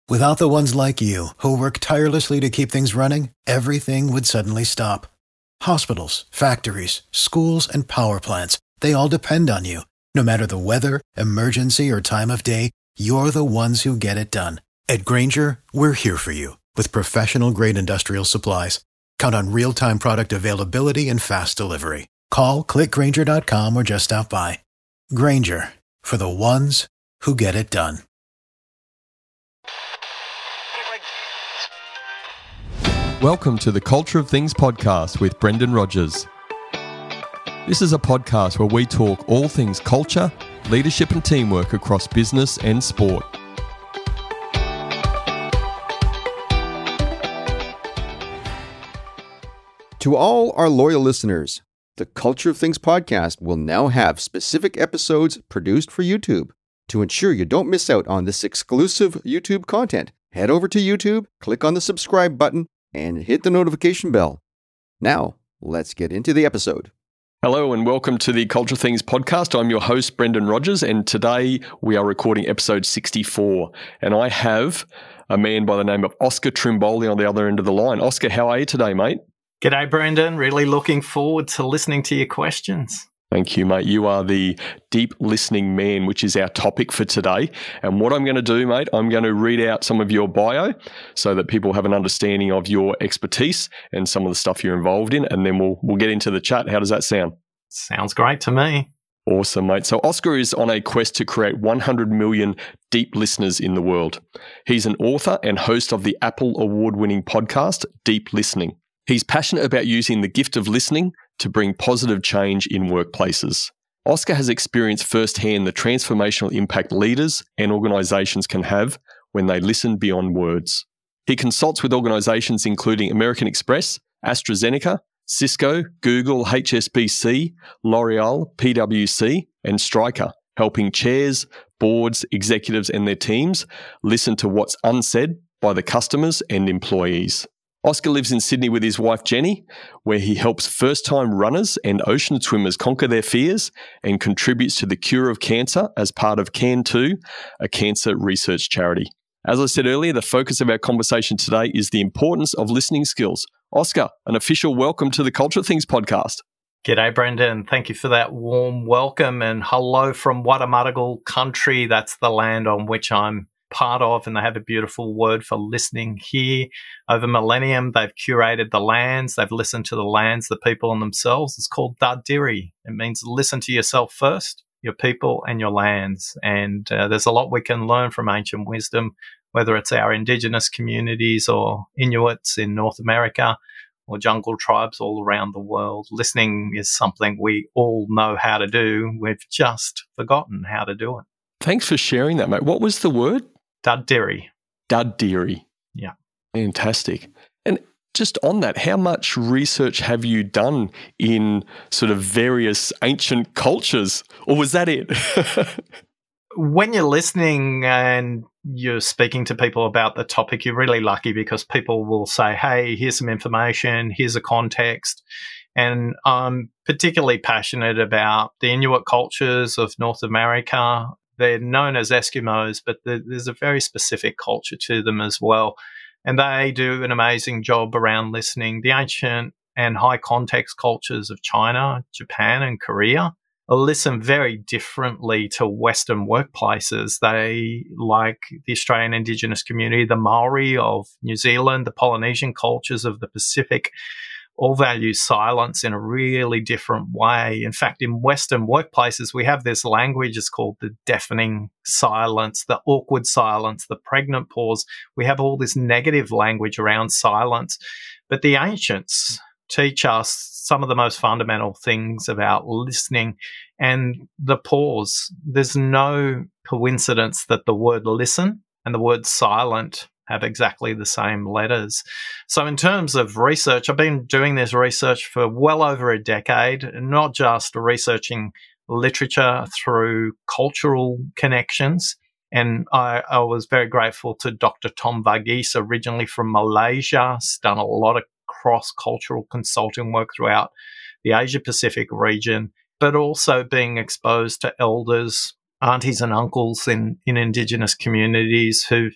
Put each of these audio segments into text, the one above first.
Without the ones like you, who work tirelessly to keep things running, everything would suddenly stop. Hospitals, factories, schools, and power plants, they all depend on you. No matter the weather, emergency, or time of day, you're the ones who get it done. At Grainger, we're here for you with professional-grade industrial supplies. Count on real-time product availability and fast delivery. Call, clickgrainger.com, or just stop by. Grainger, for the ones who get it done. Welcome to the Culture of Things podcast with Brendan Rogers. This is a podcast where we talk all things culture, leadership and teamwork across business and sport. To all our loyal listeners, the Culture of Things podcast will now have specific episodes produced for YouTube. To ensure you don't miss out on this exclusive YouTube content, head over to YouTube, click on the subscribe button, and hit the notification bell. Now, let's get into the episode. Hello and welcome to the Culture of Things podcast. I'm your host, Brendan Rogers, and today we are recording episode 64. And I have a man by the name of Oscar Trimboli on the other end of the line. Oscar, how are you today, mate? G'day, Brendan. Really looking forward to listening to your questions. Thank you, mate. You are the deep listening man, which is our topic for today. And what I'm going to do, mate, I'm going to read out some of your bio so that people have an understanding of your expertise and some of the stuff you're involved in, and then we'll get into the chat. How does that sound? Sounds great to me. Awesome, mate. So Oscar is on a quest to create 100 million deep listeners in the world. He's an author and host of the Apple award-winning podcast, Deep Listening. He's passionate about using the gift of listening to bring positive change in workplaces. Oscar has experienced firsthand the transformational impact leaders and organisations can have when they listen beyond words. He consults with organisations including American Express, AstraZeneca, Cisco, Google, HSBC, L'Oreal, PwC, and Stryker, helping chairs, boards, executives and their teams listen to what's unsaid by the customers and employees. Oscar lives in Sydney with his wife Jenny, where he helps first-time runners and ocean swimmers conquer their fears and contributes to the cure of cancer as part of CAN2, a cancer research charity. As I said earlier, the focus of our conversation today is the importance of listening skills. Oscar, an official welcome to the Culture of Things podcast. G'day, Brendan. Thank you for that warm welcome, and hello from Wadamadagal country. That's the land on which I'm part of, and they have a beautiful word for listening here. Over millennium, they've curated the lands. They've listened to the lands, the people and themselves. It's called Dadiri. It means listen to yourself first, your people and your lands. And there's a lot we can learn from ancient wisdom, whether it's our indigenous communities or Inuits in North America or jungle tribes all around the world. Listening is something we all know how to do. We've just forgotten how to do it. Thanks for sharing that, mate. What was the word? Dadiri. Dadiri. Yeah. Fantastic. And just on that, how much research have you done in sort of various ancient cultures? Or was that it? When you're listening and you're speaking to people about the topic, you're really lucky because people will say, hey, here's some information, here's a context. And I'm particularly passionate about the Inuit cultures of North America. They're known as Eskimos, but there's a very specific culture to them as well. And they do an amazing job around listening. The ancient and high context cultures of China, Japan, and Korea listen very differently to Western workplaces. They, like the Australian Indigenous community, the Maori of New Zealand, the Polynesian cultures of the Pacific, all value silence in a really different way. In fact, in Western workplaces, we have this language, it's called the deafening silence, the awkward silence, the pregnant pause. We have all this negative language around silence. But the ancients teach us some of the most fundamental things about listening and the pause. There's no coincidence that the word listen and the word silent have exactly the same letters. So in terms of research, I've been doing this research for well over a decade, not just researching literature through cultural connections. And I was very grateful to Dr. Tom Varghese, originally from Malaysia. He's done a lot of cross-cultural consulting work throughout the Asia-Pacific region, but also being exposed to elders, aunties and uncles in Indigenous communities who've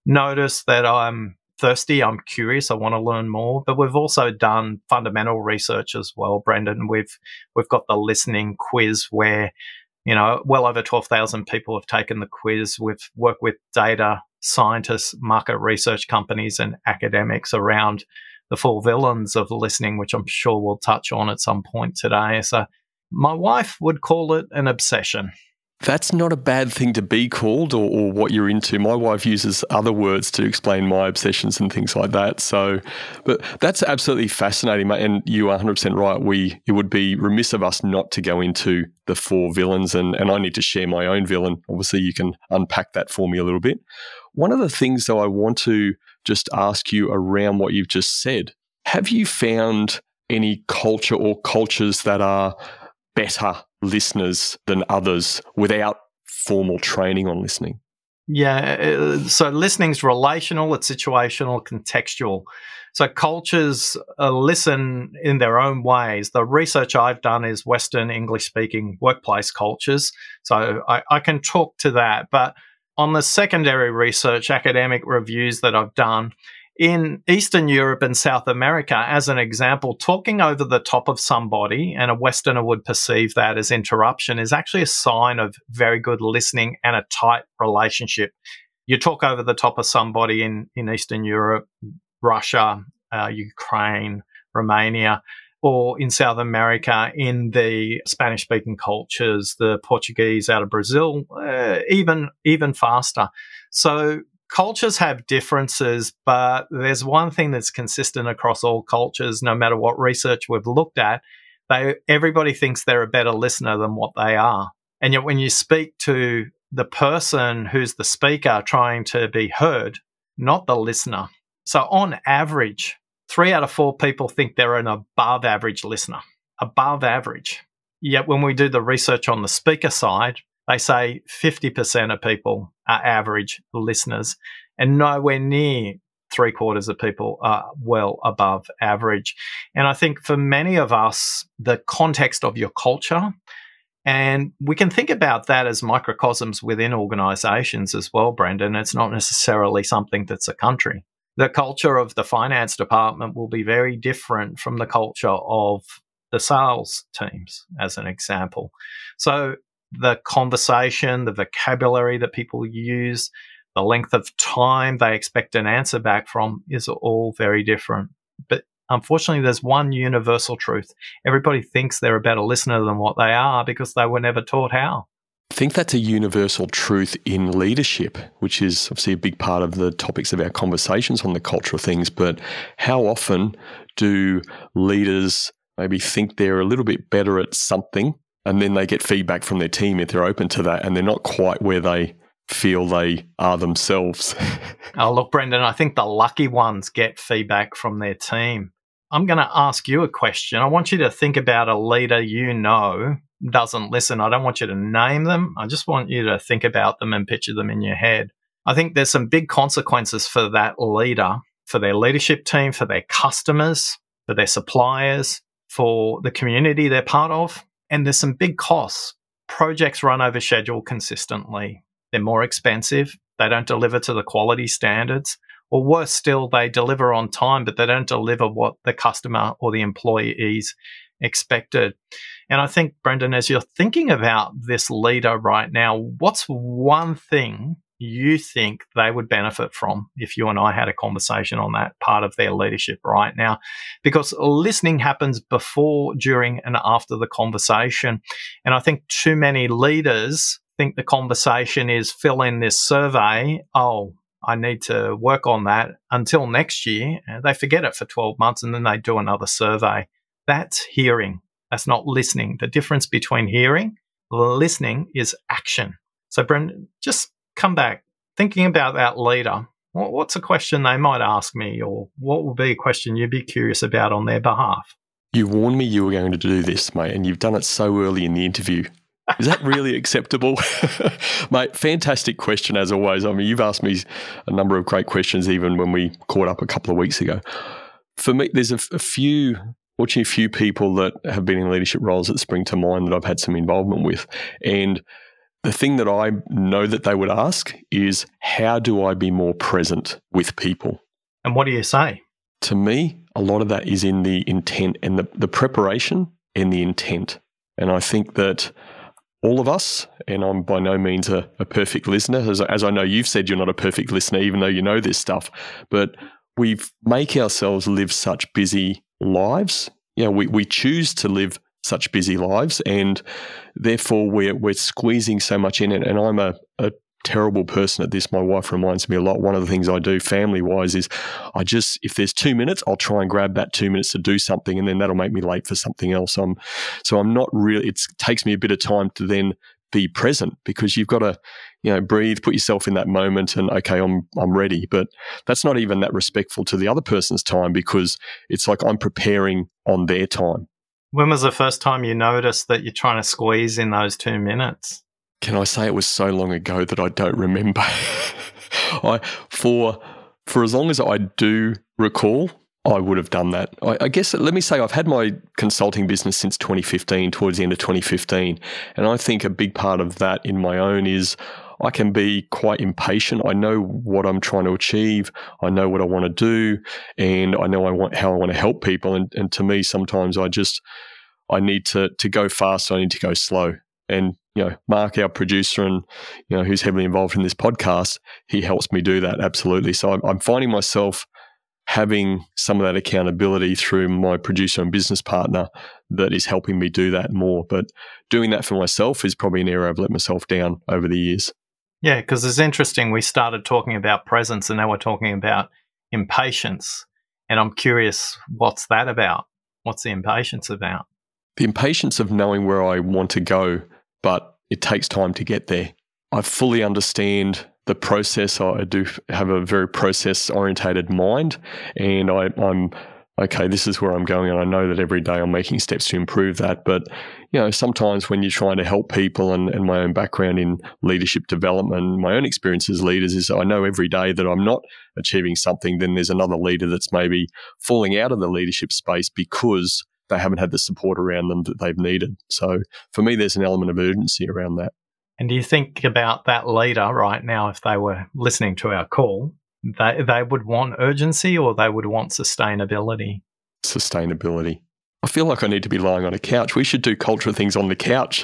notice that I'm thirsty, I'm curious, I want to learn more. But we've also done fundamental research as well, Brendan. We've got the listening quiz where, well over 12,000 people have taken the quiz. We've worked with data scientists, market research companies, and academics around the 4 villains of listening, which I'm sure we'll touch on at some point today. So my wife would call it an obsession. That's not a bad thing to be called or what you're into. My wife uses other words to explain my obsessions and things like that. So, but that's absolutely fascinating, mate. And you are 100% right. It would be remiss of us not to go into the 4 villains. And I need to share my own villain. Obviously, you can unpack that for me a little bit. One of the things, though, I want to just ask you around what you've just said, have you found any culture or cultures that are better listeners than others without formal training on listening? Yeah, so listening's relational, it's situational, contextual. So cultures listen in their own ways. The research I've done is Western English-speaking workplace cultures, so I can talk to that. But on the secondary research, academic reviews that I've done, in Eastern Europe and South America, as an example, talking over the top of somebody, and a Westerner would perceive that as interruption, is actually a sign of very good listening and a tight relationship. You talk over the top of somebody in Eastern Europe, Russia, Ukraine, Romania, or in South America, in the Spanish-speaking cultures, the Portuguese out of Brazil, even faster. So cultures have differences, but there's one thing that's consistent across all cultures, no matter what research we've looked at. Everybody thinks they're a better listener than what they are. And yet when you speak to the person who's the speaker trying to be heard, not the listener. So on average, 3 out of 4 people think they're an above average listener. Above average. Yet when we do the research on the speaker side, they say 50% of people are average listeners, and nowhere near 3/4 of people are well above average. And I think for many of us, the context of your culture, and we can think about that as microcosms within organizations as well, Brendan. It's not necessarily something that's a country. The culture of the finance department will be very different from the culture of the sales teams, as an example. So the conversation, the vocabulary that people use, the length of time they expect an answer back from is all very different. But unfortunately, there's one universal truth. Everybody thinks they're a better listener than what they are because they were never taught how. I think that's a universal truth in leadership, which is obviously a big part of the topics of our conversations on the culture of things. But how often do leaders maybe think they're a little bit better at something, and then they get feedback from their team if they're open to that, and they're not quite where they feel they are themselves? Oh, look, Brendan, I think the lucky ones get feedback from their team. I'm going to ask you a question. I want you to think about a leader doesn't listen. I don't want you to name them. I just want you to think about them and picture them in your head. I think there's some big consequences for that leader, for their leadership team, for their customers, for their suppliers, for the community they're part of. And there's some big costs. Projects run over schedule consistently. They're more expensive. They don't deliver to the quality standards. Or worse still, they deliver on time, but they don't deliver what the customer or the employees expected. And I think, Brendan, as you're thinking about this leader right now, what's one thing you think they would benefit from if you and I had a conversation on that part of their leadership right now? Because listening happens before, during, and after the conversation. And I think too many leaders think the conversation is fill in this survey. Oh, I need to work on that until next year. They forget it for 12 months and then they do another survey. That's hearing. That's not listening. The difference between hearing, listening is action. So, Brendan, just come back thinking about that leader. What's a question they might ask me, or what would be a question you'd be curious about on their behalf? You warned me you were going to do this, mate, and you've done it so early in the interview. Is that really acceptable? Mate, fantastic question as always. I mean, you've asked me a number of great questions even when we caught up a couple of weeks ago. For me, there's a few people that have been in leadership roles that spring to mind that I've had some involvement with. And the thing that I know that they would ask is, how do I be more present with people? And what do you say? To me, a lot of that is in the intent and the preparation and the intent. And I think that all of us, and I'm by no means a perfect listener, as I know you've said you're not a perfect listener, even though you know this stuff, but we make ourselves live such busy lives. We choose to live such busy lives, and therefore we're squeezing so much in it. And I'm a terrible person at this. My wife reminds me a lot. One of the things I do family-wise is if there's 2 minutes, I'll try and grab that 2 minutes to do something, and then that'll make me late for something else. So I'm not really, it takes me a bit of time to then be present, because you've got to, breathe, put yourself in that moment and, okay, I'm ready. But that's not even that respectful to the other person's time, because it's like I'm preparing on their time. When was the first time you noticed that you're trying to squeeze in those 2 minutes? Can I say it was so long ago that I don't remember? For as long as I do recall, I would have done that. I guess, let me say, I've had my consulting business since 2015, towards the end of 2015. And I think a big part of that in my own is I can be quite impatient. I know what I'm trying to achieve. I know what I want to do. And I know how I want to help people. And to me, sometimes I need to go fast. I need to go slow. And Mark, our producer, and who's heavily involved in this podcast, he helps me do that, absolutely. So I'm finding myself having some of that accountability through my producer and business partner that is helping me do that more. But doing that for myself is probably an area I've let myself down over the years. Yeah, because it's interesting. We started talking about presence, and now we're talking about impatience. And I'm curious, what's that about? What's the impatience about? The impatience of knowing where I want to go, but it takes time to get there. I fully understand the process. I do have a very process-orientated mind, and I'm okay, this is where I'm going, and I know that every day I'm making steps to improve that. But, sometimes when you're trying to help people, and my own background in leadership development, my own experience as leaders is I know every day that I'm not achieving something, then there's another leader that's maybe falling out of the leadership space because they haven't had the support around them that they've needed. So for me, there's an element of urgency around that. And do you think about that leader right now, if they were listening to our call, they would want urgency, or they would want sustainability? Sustainability. I feel like I need to be lying on a couch. We should do culture things on the couch.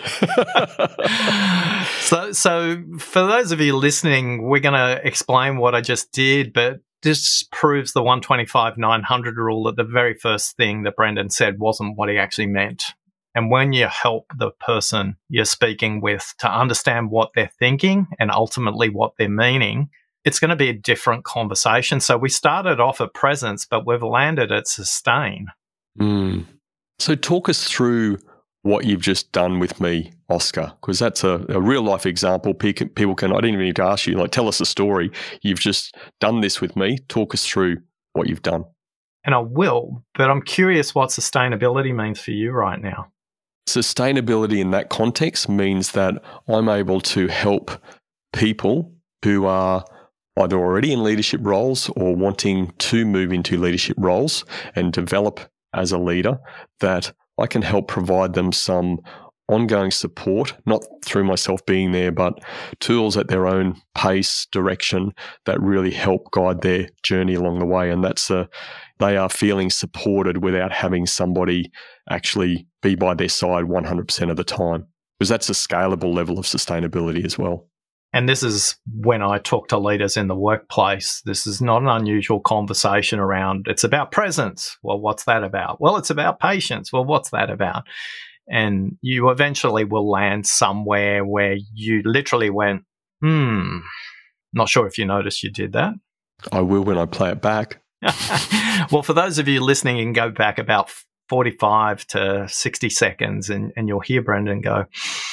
So for those of you listening, we're going to explain what I just did, but this proves the 125/900 rule, that the very first thing that Brendan said wasn't what he actually meant. And when you help the person you're speaking with to understand what they're thinking and ultimately what they're meaning, it's going to be a different conversation. So we started off at presence, but we've landed at sustain. So talk us through what you've just done with me, Oscar, because that's a real life example. People can, I didn't even need to ask you, tell us a story. You've just done this with me. Talk us through what you've done. And I will, but I'm curious what sustainability means for you right now. Sustainability in that context means that I'm able to help people who are either already in leadership roles or wanting to move into leadership roles and develop as a leader, that I can help provide them some ongoing support, not through myself being there, but tools at their own pace, direction, that really help guide their journey along the way. And they are feeling supported without having somebody actually be by their side 100% of the time, because that's a scalable level of sustainability as well. And this is when I talk to leaders in the workplace. This is not an unusual conversation around, it's about presence. Well, what's that about? Well, it's about patience. Well, what's that about? And you eventually will land somewhere where you literally went, not sure if you noticed you did that. I will when I play it back. Well, for those of you listening, you can go back about 45 to 60 seconds and you'll hear Brendan go,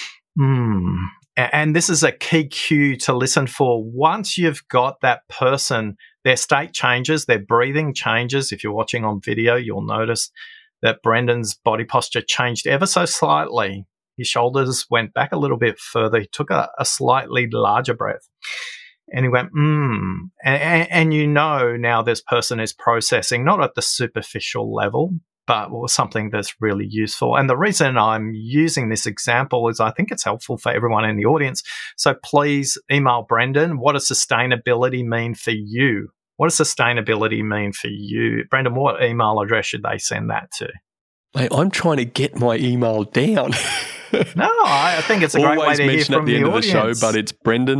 And this is a key cue to listen for. Once you've got that person, their state changes, their breathing changes. If you're watching on video, you'll notice that Brendan's body posture changed ever so slightly. His shoulders went back a little bit further. He took a slightly larger breath. And he went, And you know now this person is processing, not at the superficial level, but something that's really useful. And the reason I'm using this example is I think it's helpful for everyone in the audience. So please email Brendan. What does sustainability mean for you? What does sustainability mean for you? Brendan, what email address should they send that to? Mate, I'm trying to get my email down. No, I think it's a great way to hear from the audience. Always mention at the end of the show, but it's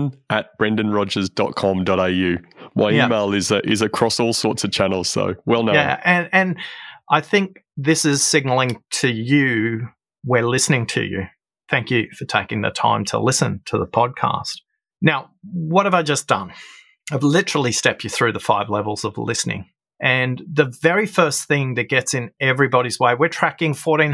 brendan@brendanrogers.com.au. My email is across all sorts of channels, so well known. Yeah, and I think this is signaling to you, we're listening to you. Thank you for taking the time to listen to the podcast. Now, what have I just done? I've literally stepped you through the 5 levels of listening. And the very first thing that gets in everybody's way, we're tracking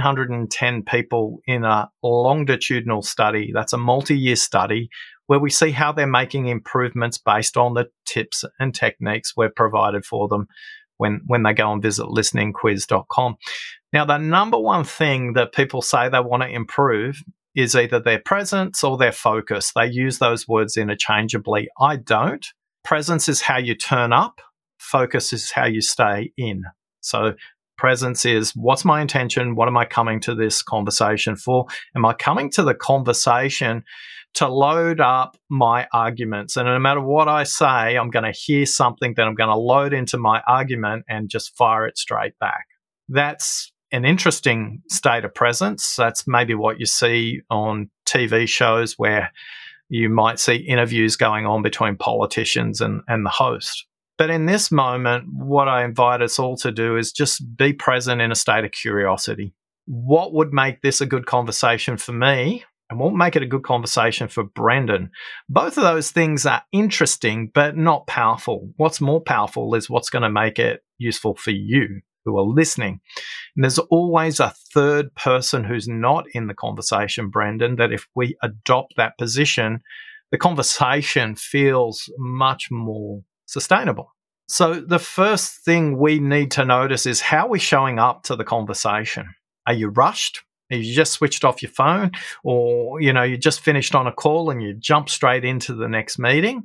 1,410 people in a longitudinal study. That's a multi-year study where we see how they're making improvements based on the tips and techniques we've provided for them when they go and visit listeningquiz.com. Now, the number one thing that people say they want to improve is either their presence or their focus. They use those words interchangeably. I don't. Presence is how you turn up. Focus is how you stay in. So presence is, what's my intention? What am I coming to this conversation for? Am I coming to the conversation to load up my arguments? And no matter what I say, I'm going to hear something that I'm going to load into my argument and just fire it straight back. That's an interesting state of presence. That's maybe what you see on TV shows where you might see interviews going on between politicians and the host. But in this moment, what I invite us all to do is just be present in a state of curiosity. What would make this a good conversation for me? And what would make it a good conversation for Brendan? Both of those things are interesting, but not powerful. What's more powerful is what's going to make it useful for you who are listening. And there's always a third person who's not in the conversation, Brendan, that if we adopt that position, the conversation feels much more sustainable. So the first thing we need to notice is how we're showing up to the conversation. Are you rushed? Have you just switched off your phone? Or, you just finished on a call and you jump straight into the next meeting?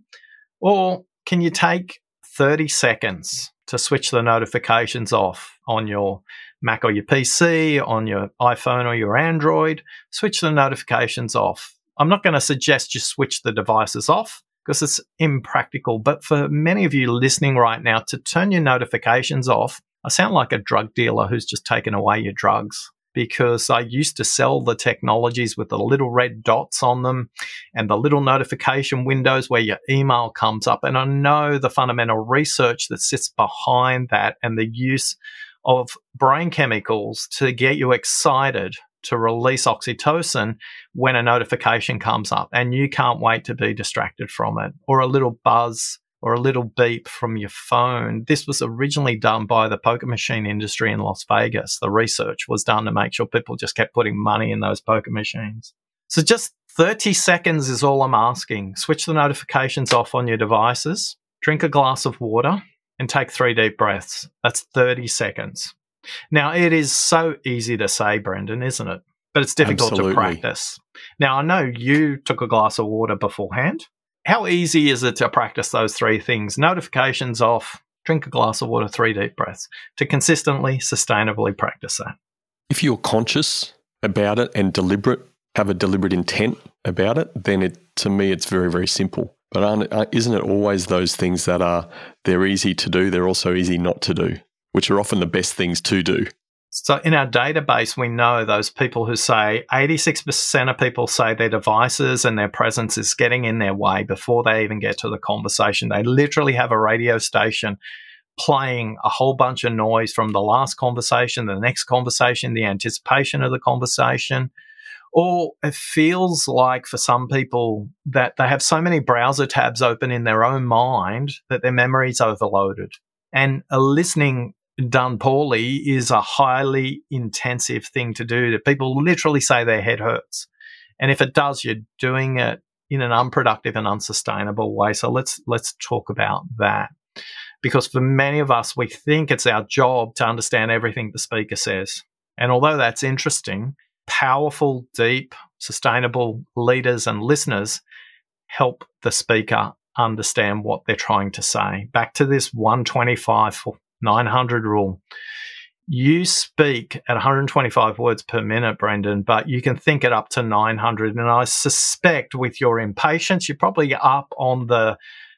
Or can you take 30 seconds to switch the notifications off on your Mac or your PC, on your iPhone or your Android? Switch the notifications off. I'm not going to suggest you switch the devices off, because it's impractical. But for many of you listening right now, to turn your notifications off, I sound like a drug dealer who's just taken away your drugs, because I used to sell the technologies with the little red dots on them and the little notification windows where your email comes up. And I know the fundamental research that sits behind that and the use of brain chemicals to get you excited to release oxytocin when a notification comes up, and you can't wait to be distracted from it, or a little buzz or a little beep from your phone. This was originally done by the poker machine industry in Las Vegas. The research was done to make sure people just kept putting money in those poker machines. So just 30 seconds is all I'm asking. Switch the notifications off on your devices, drink a glass of water, and take 3 deep breaths. That's 30 seconds. Now, it is so easy to say, Brendan, isn't it? But it's difficult to practice. Now, I know you took a glass of water beforehand. How easy is it to practice those 3 things? Notifications off, drink a glass of water, 3 deep breaths, to consistently, sustainably practice that. If you're conscious about it and have a deliberate intent about it, then to me, it's very, very simple. But isn't it always those things that they're easy to do, they're also easy not to do, which are often the best things to do? So in our database, we know those people who say 86% of people say their devices and their presence is getting in their way before they even get to the conversation. They literally have a radio station playing a whole bunch of noise from the last conversation, the next conversation, the anticipation of the conversation. Or it feels like for some people that they have so many browser tabs open in their own mind that their memory's overloaded. And listening done poorly is a highly intensive thing to do. People literally say their head hurts. And if it does, you're doing it in an unproductive and unsustainable way. So let's talk about that. Because for many of us, we think it's our job to understand everything the speaker says. And although that's interesting, powerful, deep, sustainable leaders and listeners help the speaker understand what they're trying to say. Back to this 125 for 900 rule. You speak at 125 words per minute, Brendan, but you can think it up to 900. And I suspect with your impatience, you're probably up on the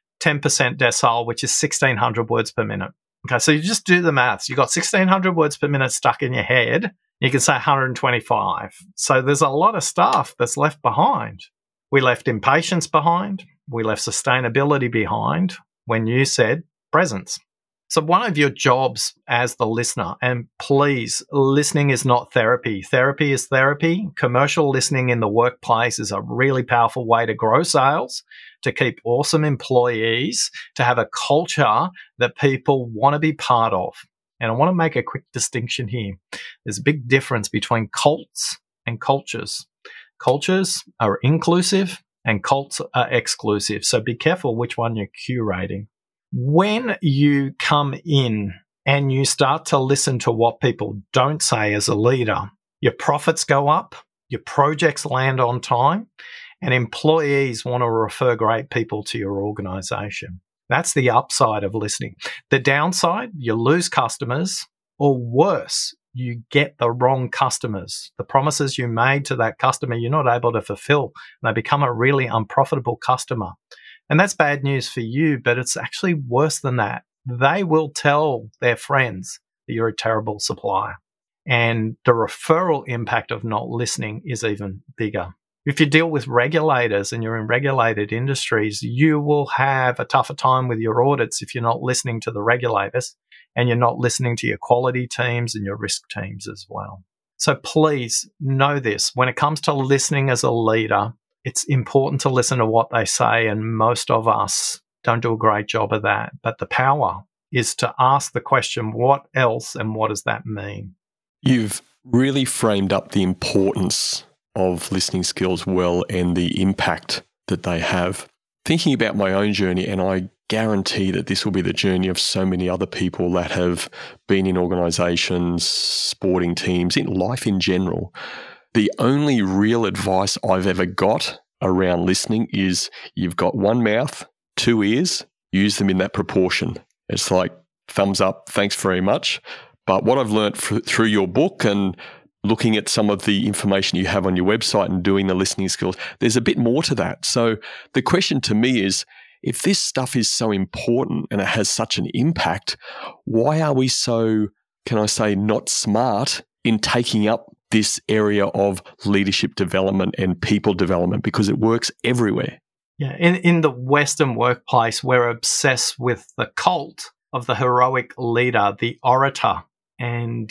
10% decile, which is 1,600 words per minute. Okay, so you just do the maths. You've got 1,600 words per minute stuck in your head. You can say 125. So there's a lot of stuff that's left behind. We left impatience behind. We left sustainability behind when you said presence. So one of your jobs as the listener, and please, listening is not therapy. Therapy is therapy. Commercial listening in the workplace is a really powerful way to grow sales, to keep awesome employees, to have a culture that people want to be part of. And I want to make a quick distinction here. There's a big difference between cults and cultures. Cultures are inclusive and cults are exclusive. So be careful which one you're curating. When you come in and you start to listen to what people don't say as a leader, your profits go up, your projects land on time, and employees want to refer great people to your organization. That's the upside of listening. The downside, you lose customers, or worse, you get the wrong customers. The promises you made to that customer, you're not able to fulfill, and they become a really unprofitable customer. And that's bad news for you, but it's actually worse than that. They will tell their friends that you're a terrible supplier. And the referral impact of not listening is even bigger. If you deal with regulators and you're in regulated industries, you will have a tougher time with your audits if you're not listening to the regulators and you're not listening to your quality teams and your risk teams as well. So please know this. When it comes to listening as a leader, it's important to listen to what they say, and most of us don't do a great job of that. But the power is to ask the question, what else and what does that mean? You've really framed up the importance of listening skills well and the impact that they have. Thinking about my own journey, and I guarantee that this will be the journey of so many other people that have been in organisations, sporting teams, in life in general. The only real advice I've ever got around listening is you've got one mouth, two ears, use them in that proportion. It's like thumbs up, thanks very much. But what I've learned through your book and looking at some of the information you have on your website and doing the listening skills, there's a bit more to that. So the question to me is, if this stuff is so important and it has such an impact, why are we so, can I say, not smart in taking up this area of leadership development and people development, because it works everywhere? Yeah, in the Western workplace, we're obsessed with the cult of the heroic leader, the orator. And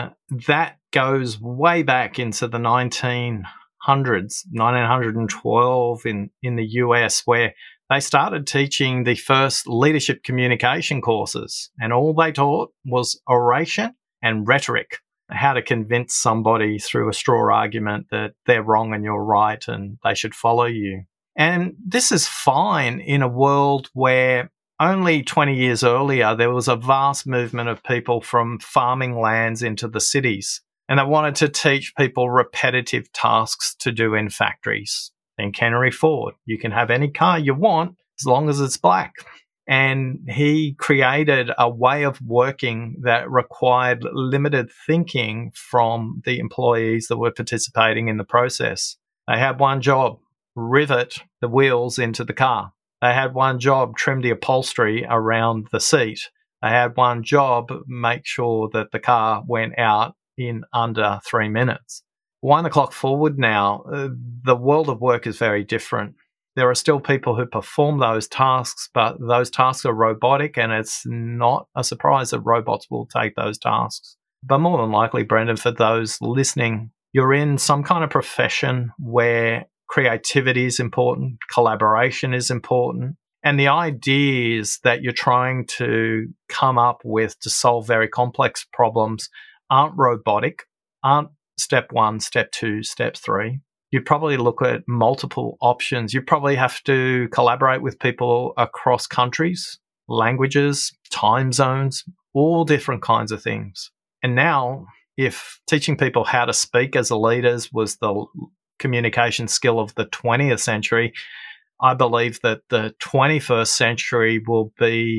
that goes way back into the 1900s, 1912 in the US, where they started teaching the first leadership communication courses. And all they taught was oration and rhetoric, how to convince somebody through a straw argument that they're wrong and you're right and they should follow you. And this is fine in a world where only 20 years earlier, there was a vast movement of people from farming lands into the cities, and they wanted to teach people repetitive tasks to do in factories. Think Henry Ford. You can have any car you want as long as it's black. And he created a way of working that required limited thinking from the employees that were participating in the process. They had one job, rivet the wheels into the car. They had one job, trim the upholstery around the seat. They had one job, make sure that the car went out in under 3 minutes. Wind the clock forward now, the world of work is very different. There are still people who perform those tasks, but those tasks are robotic, and it's not a surprise that robots will take those tasks. But more than likely, Brendan, for those listening, you're in some kind of profession where creativity is important, collaboration is important, and the ideas that you're trying to come up with to solve very complex problems aren't robotic, aren't step 1, step 2, step 3. You probably look at multiple options. You probably have to collaborate with people across countries, languages, time zones, all different kinds of things. And now, if teaching people how to speak as leaders was the communication skill of the 20th century, I believe that the 21st century will be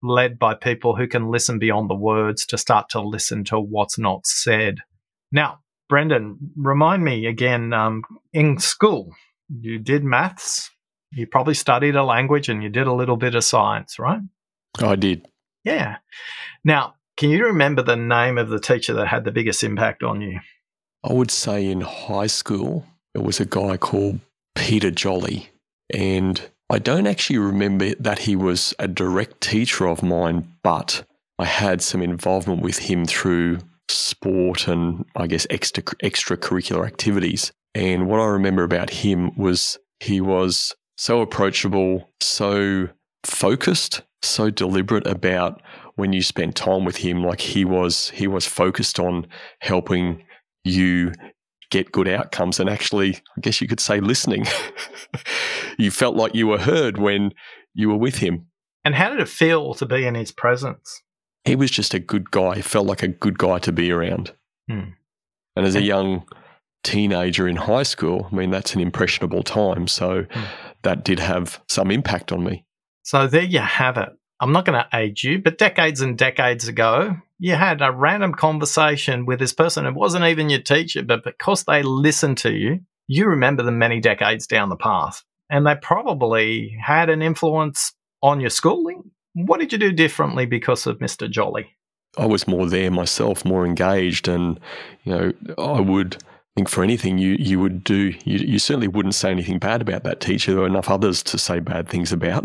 led by people who can listen beyond the words to start to listen to what's not said. Now, Brendan, remind me again, in school, you did maths, you probably studied a language, and you did a little bit of science, right? I did. Yeah. Now, can you remember the name of the teacher that had the biggest impact on you? I would say in high school, it was a guy called Peter Jolly. And I don't actually remember that he was a direct teacher of mine, but I had some involvement with him through sport and, I guess, extracurricular activities. And what I remember about him was he was so approachable, so focused, so deliberate about when you spent time with him. Like he was focused on helping you get good outcomes and actually, I guess you could say, listening. You felt like you were heard when you were with him. And how did it feel to be in his presence? He was just a good guy. He felt like a good guy to be around. And as a young teenager in high school, I mean, that's an impressionable time. So that did have some impact on me. So there you have it. I'm not going to age you, but decades and decades ago, you had a random conversation with this person. It wasn't even your teacher, but because they listened to you, you remember them many decades down the path. And they probably had an influence on your schooling. What did you do differently because of Mr. Jolly? I was more there myself, more engaged. And, I would think for anything you would do, you certainly wouldn't say anything bad about that teacher. There were enough others to say bad things about.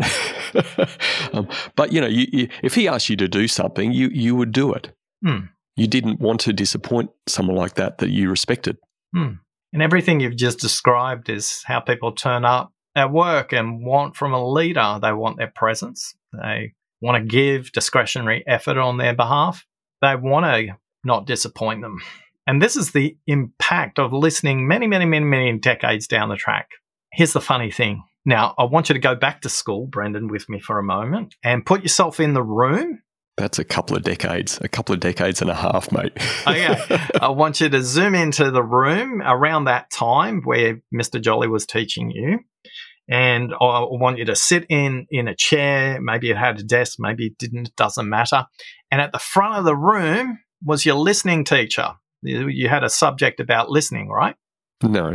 But, if he asked you to do something, you would do it. You didn't want to disappoint someone like that you respected. And everything you've just described is how people turn up at work and want from a leader. They want their presence. They want to give discretionary effort on their behalf. They want to not disappoint them. And this is the impact of listening many, many, many, many decades down the track. Here's the funny thing. Now, I want you to go back to school, Brendan, with me for a moment and put yourself in the room. That's a couple of decades and a half, mate. Okay. I want you to zoom into the room around that time where Mr. Jolly was teaching you. And I want you to sit in a chair. Maybe it had a desk, maybe it didn't, doesn't matter. And at the front of the room was your listening teacher. You had a subject about listening, right? No.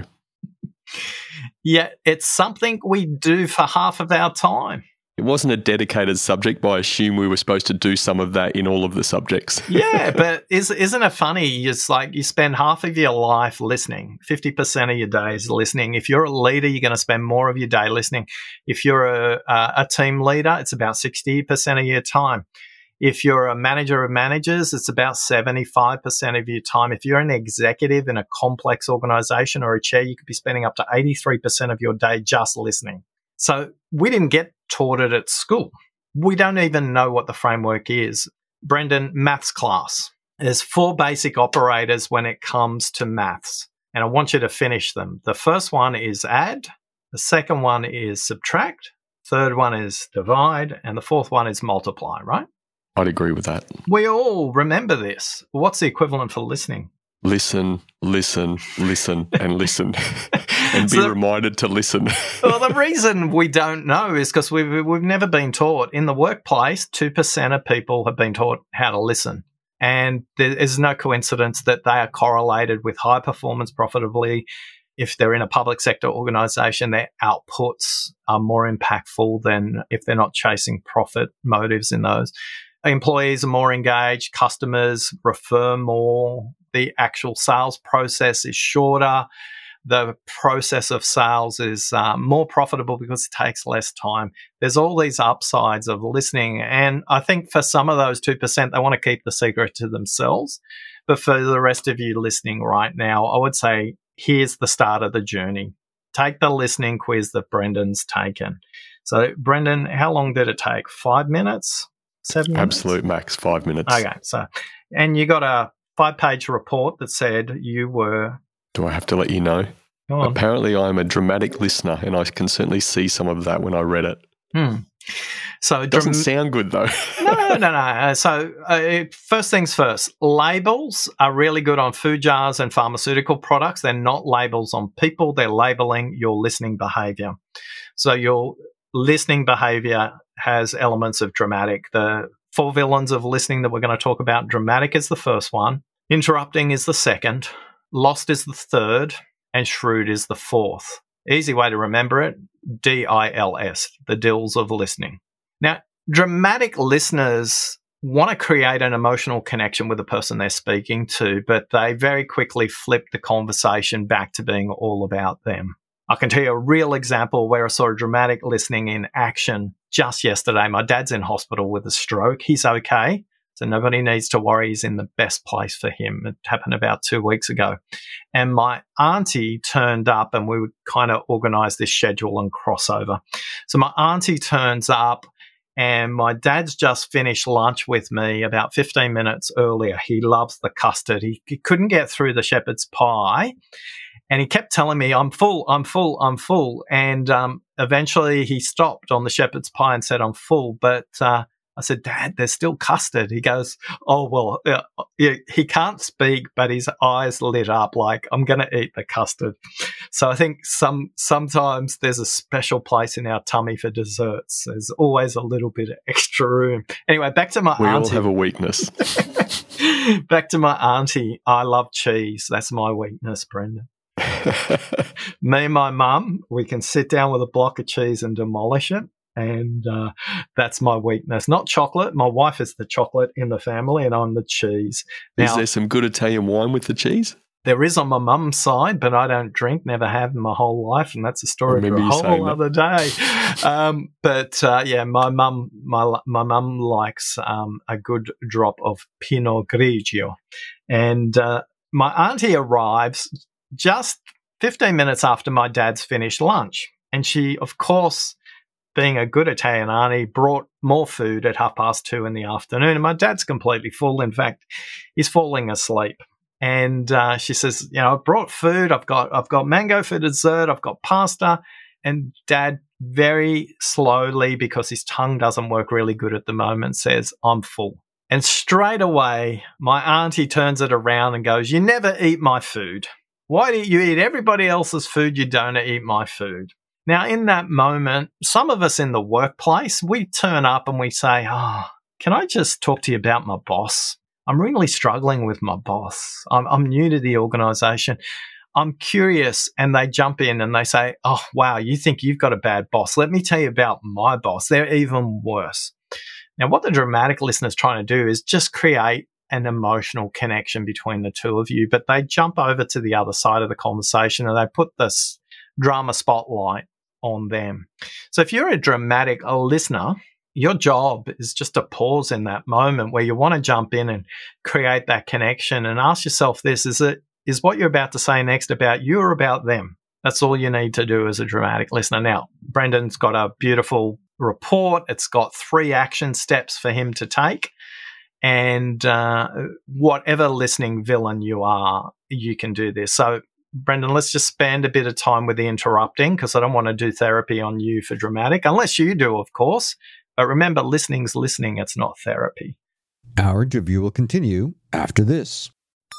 Yeah, it's something we do for half of our time. It wasn't a dedicated subject, but I assume we were supposed to do some of that in all of the subjects. Yeah, but isn't it funny? It's like you spend half of your life listening, 50% of your day is listening. If you're a leader, you're going to spend more of your day listening. If you're a team leader, it's about 60% of your time. If you're a manager of managers, it's about 75% of your time. If you're an executive in a complex organization or a chair, you could be spending up to 83% of your day just listening. So we didn't get taught it at school. We don't even know what the framework is. Brendan, maths class. There's 4 basic operators when it comes to maths, and I want you to finish them. The first one is add. The second one is subtract. Third one is divide. And the fourth one is multiply, right? I'd agree with that. We all remember this. What's the equivalent for listening? Listen, listen, listen, and listen. And be reminded to listen. Well, the reason we don't know is because we've never been taught. In the workplace, 2% of people have been taught how to listen. And there is no coincidence that they are correlated with high performance profitably. If they're in a public sector organization, their outputs are more impactful than if they're not chasing profit motives in those. Employees are more engaged, customers refer more, the actual sales process is shorter, the process of sales is more profitable because it takes less time. There's all these upsides of listening, and I think for some of those 2%, they want to keep the secret to themselves. But for the rest of you listening right now, I would say here's the start of the journey. Take the listening quiz that Brendan's taken. So, Brendan, how long did it take? 5 minutes? 7 minutes? Absolute max, 5 minutes. Okay, and you got a 5-page report that said you were... Do I have to let you know? Go on. Apparently I'm a dramatic listener, and I can certainly see some of that when I read it. So it doesn't sound good, though. No. So first things first, labels are really good on food jars and pharmaceutical products. They're not labels on people. They're labeling your listening behavior. So your listening behavior has elements of dramatic. The 4 villains of listening that we're going to talk about. Dramatic is the first one. Interrupting is the second. Lost is the third. And shrewd is the fourth. Easy way to remember it, DILS, the dills of listening. Now, dramatic listeners want to create an emotional connection with the person they're speaking to, but they very quickly flip the conversation back to being all about them. I can tell you a real example where I saw dramatic listening in action just yesterday. My dad's in hospital with a stroke. He's okay, so nobody needs to worry. He's in the best place for him. It happened about 2 weeks ago. And my auntie turned up, and we would kind of organise this schedule and crossover. So my auntie turns up, and my dad's just finished lunch with me about 15 minutes earlier. He loves the custard. He couldn't get through the shepherd's pie. And he kept telling me, I'm full. And eventually he stopped on the shepherd's pie and said, I'm full. But I said, Dad, there's still custard. He goes, oh, well, he can't speak, but his eyes lit up like, I'm going to eat the custard. So I think sometimes there's a special place in our tummy for desserts. There's always a little bit of extra room. Anyway, back to my auntie. We all have a weakness. Back to my auntie. I love cheese. That's my weakness, Brendan. Me and my mum, we can sit down with a block of cheese and demolish it. And that's my weakness. Not chocolate. My wife is the chocolate in the family, and I'm the cheese. Now, is there some good Italian wine with the cheese? There is on my mum's side, but I don't drink, never have in my whole life, and that's a story for a whole other day. My mum likes a good drop of Pinot Grigio. And my auntie arrives just 15 minutes after my dad's finished lunch. And she, of course, being a good Italian auntie, brought more food at 2:30 in the afternoon. And my dad's completely full. In fact, he's falling asleep. And she says, I brought food. I've got mango for dessert. I've got pasta. And Dad very slowly, because his tongue doesn't work really good at the moment, says, I'm full. And straight away, my auntie turns it around and goes, you never eat my food. Why do you eat everybody else's food? You don't eat my food. Now, in that moment, some of us in the workplace, we turn up and we say, can I just talk to you about my boss? I'm really struggling with my boss. I'm new to the organization. I'm curious. And they jump in and they say, oh, wow, you think you've got a bad boss. Let me tell you about my boss. They're even worse. Now, what the dramatic listener is trying to do is just create an emotional connection between the two of you, but they jump over to the other side of the conversation and they put this drama spotlight on them. So if you're a dramatic listener, your job is just to pause in that moment where you want to jump in and create that connection and ask yourself this, is what you're about to say next about you or about them? That's all you need to do as a dramatic listener. Now, Brendan's got a beautiful report. It's got 3 action steps for him to take. And whatever listening villain you are, you can do this. So, Brendan, let's just spend a bit of time with the interrupting, because I don't want to do therapy on you for dramatic, unless you do, of course. But remember, listening's listening. It's not therapy. Our interview will continue after this.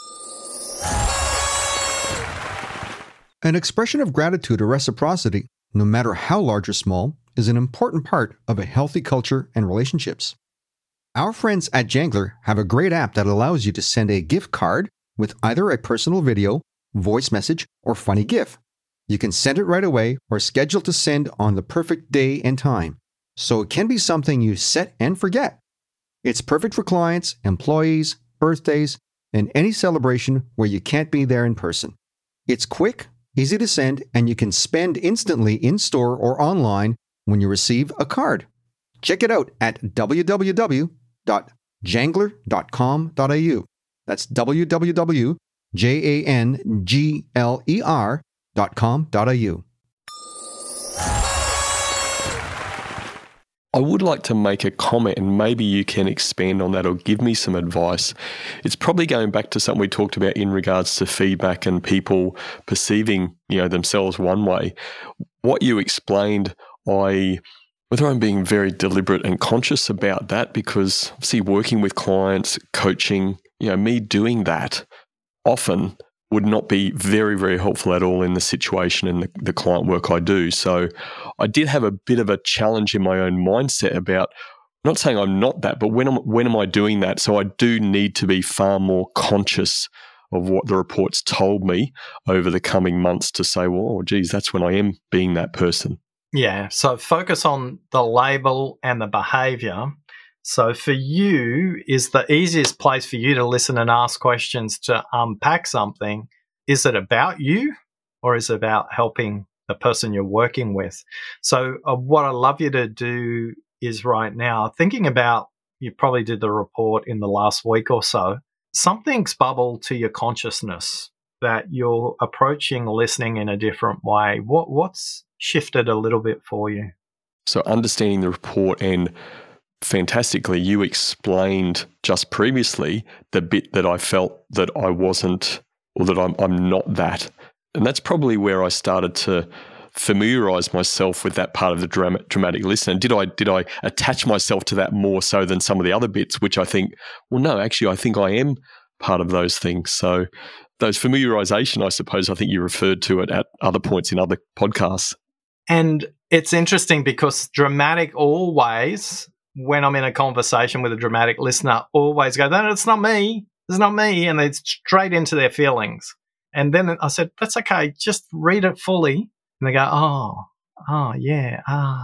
An expression of gratitude or reciprocity, no matter how large or small, is an important part of a healthy culture and relationships. Our friends at Jangler have a great app that allows you to send a gift card with either a personal video, voice message, or funny GIF. You can send it right away or schedule to send on the perfect day and time, so it can be something you set and forget. It's perfect for clients, employees, birthdays, and any celebration where you can't be there in person. It's quick, easy to send, and you can spend instantly in-store or online when you receive a card. Check it out at www.jangler.com.au. That's www.jangler.com.au. I would like to make a comment, and maybe you can expand on that or give me some advice. It's probably going back to something we talked about in regards to feedback and people perceiving, themselves one way. What you explained, whether I'm being very deliberate and conscious about that, because obviously working with clients, coaching, me doing that often would not be very, very helpful at all in the situation and the client work I do. So I did have a bit of a challenge in my own mindset about not saying I'm not that, but when am I doing that? So I do need to be far more conscious of what the reports told me over the coming months to say, well, oh, geez, that's when I am being that person. Yeah, so focus on the label and the behaviour. So for you, is the easiest place for you to listen and ask questions to unpack something, is it about you or is it about helping the person you're working with? So what I'd love you to do is right now, thinking about, you probably did the report in the last week or so, something's bubbled to your consciousness that you're approaching listening in a different way. What's shifted a little bit for you? So understanding the report, and fantastically, you explained just previously the bit that I felt that I wasn't, or that I'm not that. And that's probably where I started to familiarize myself with that part of the dramatic listener. Did I attach myself to that more so than some of the other bits, which I think, well, no, actually, I think I am part of those things. So those familiarization, I suppose, I think you referred to it at other points in other podcasts. And it's interesting because dramatic always, when I'm in a conversation with a dramatic listener, always go, no, it's not me. It's not me. And it's straight into their feelings. And then I said, that's okay. Just read it fully. And they go, yeah,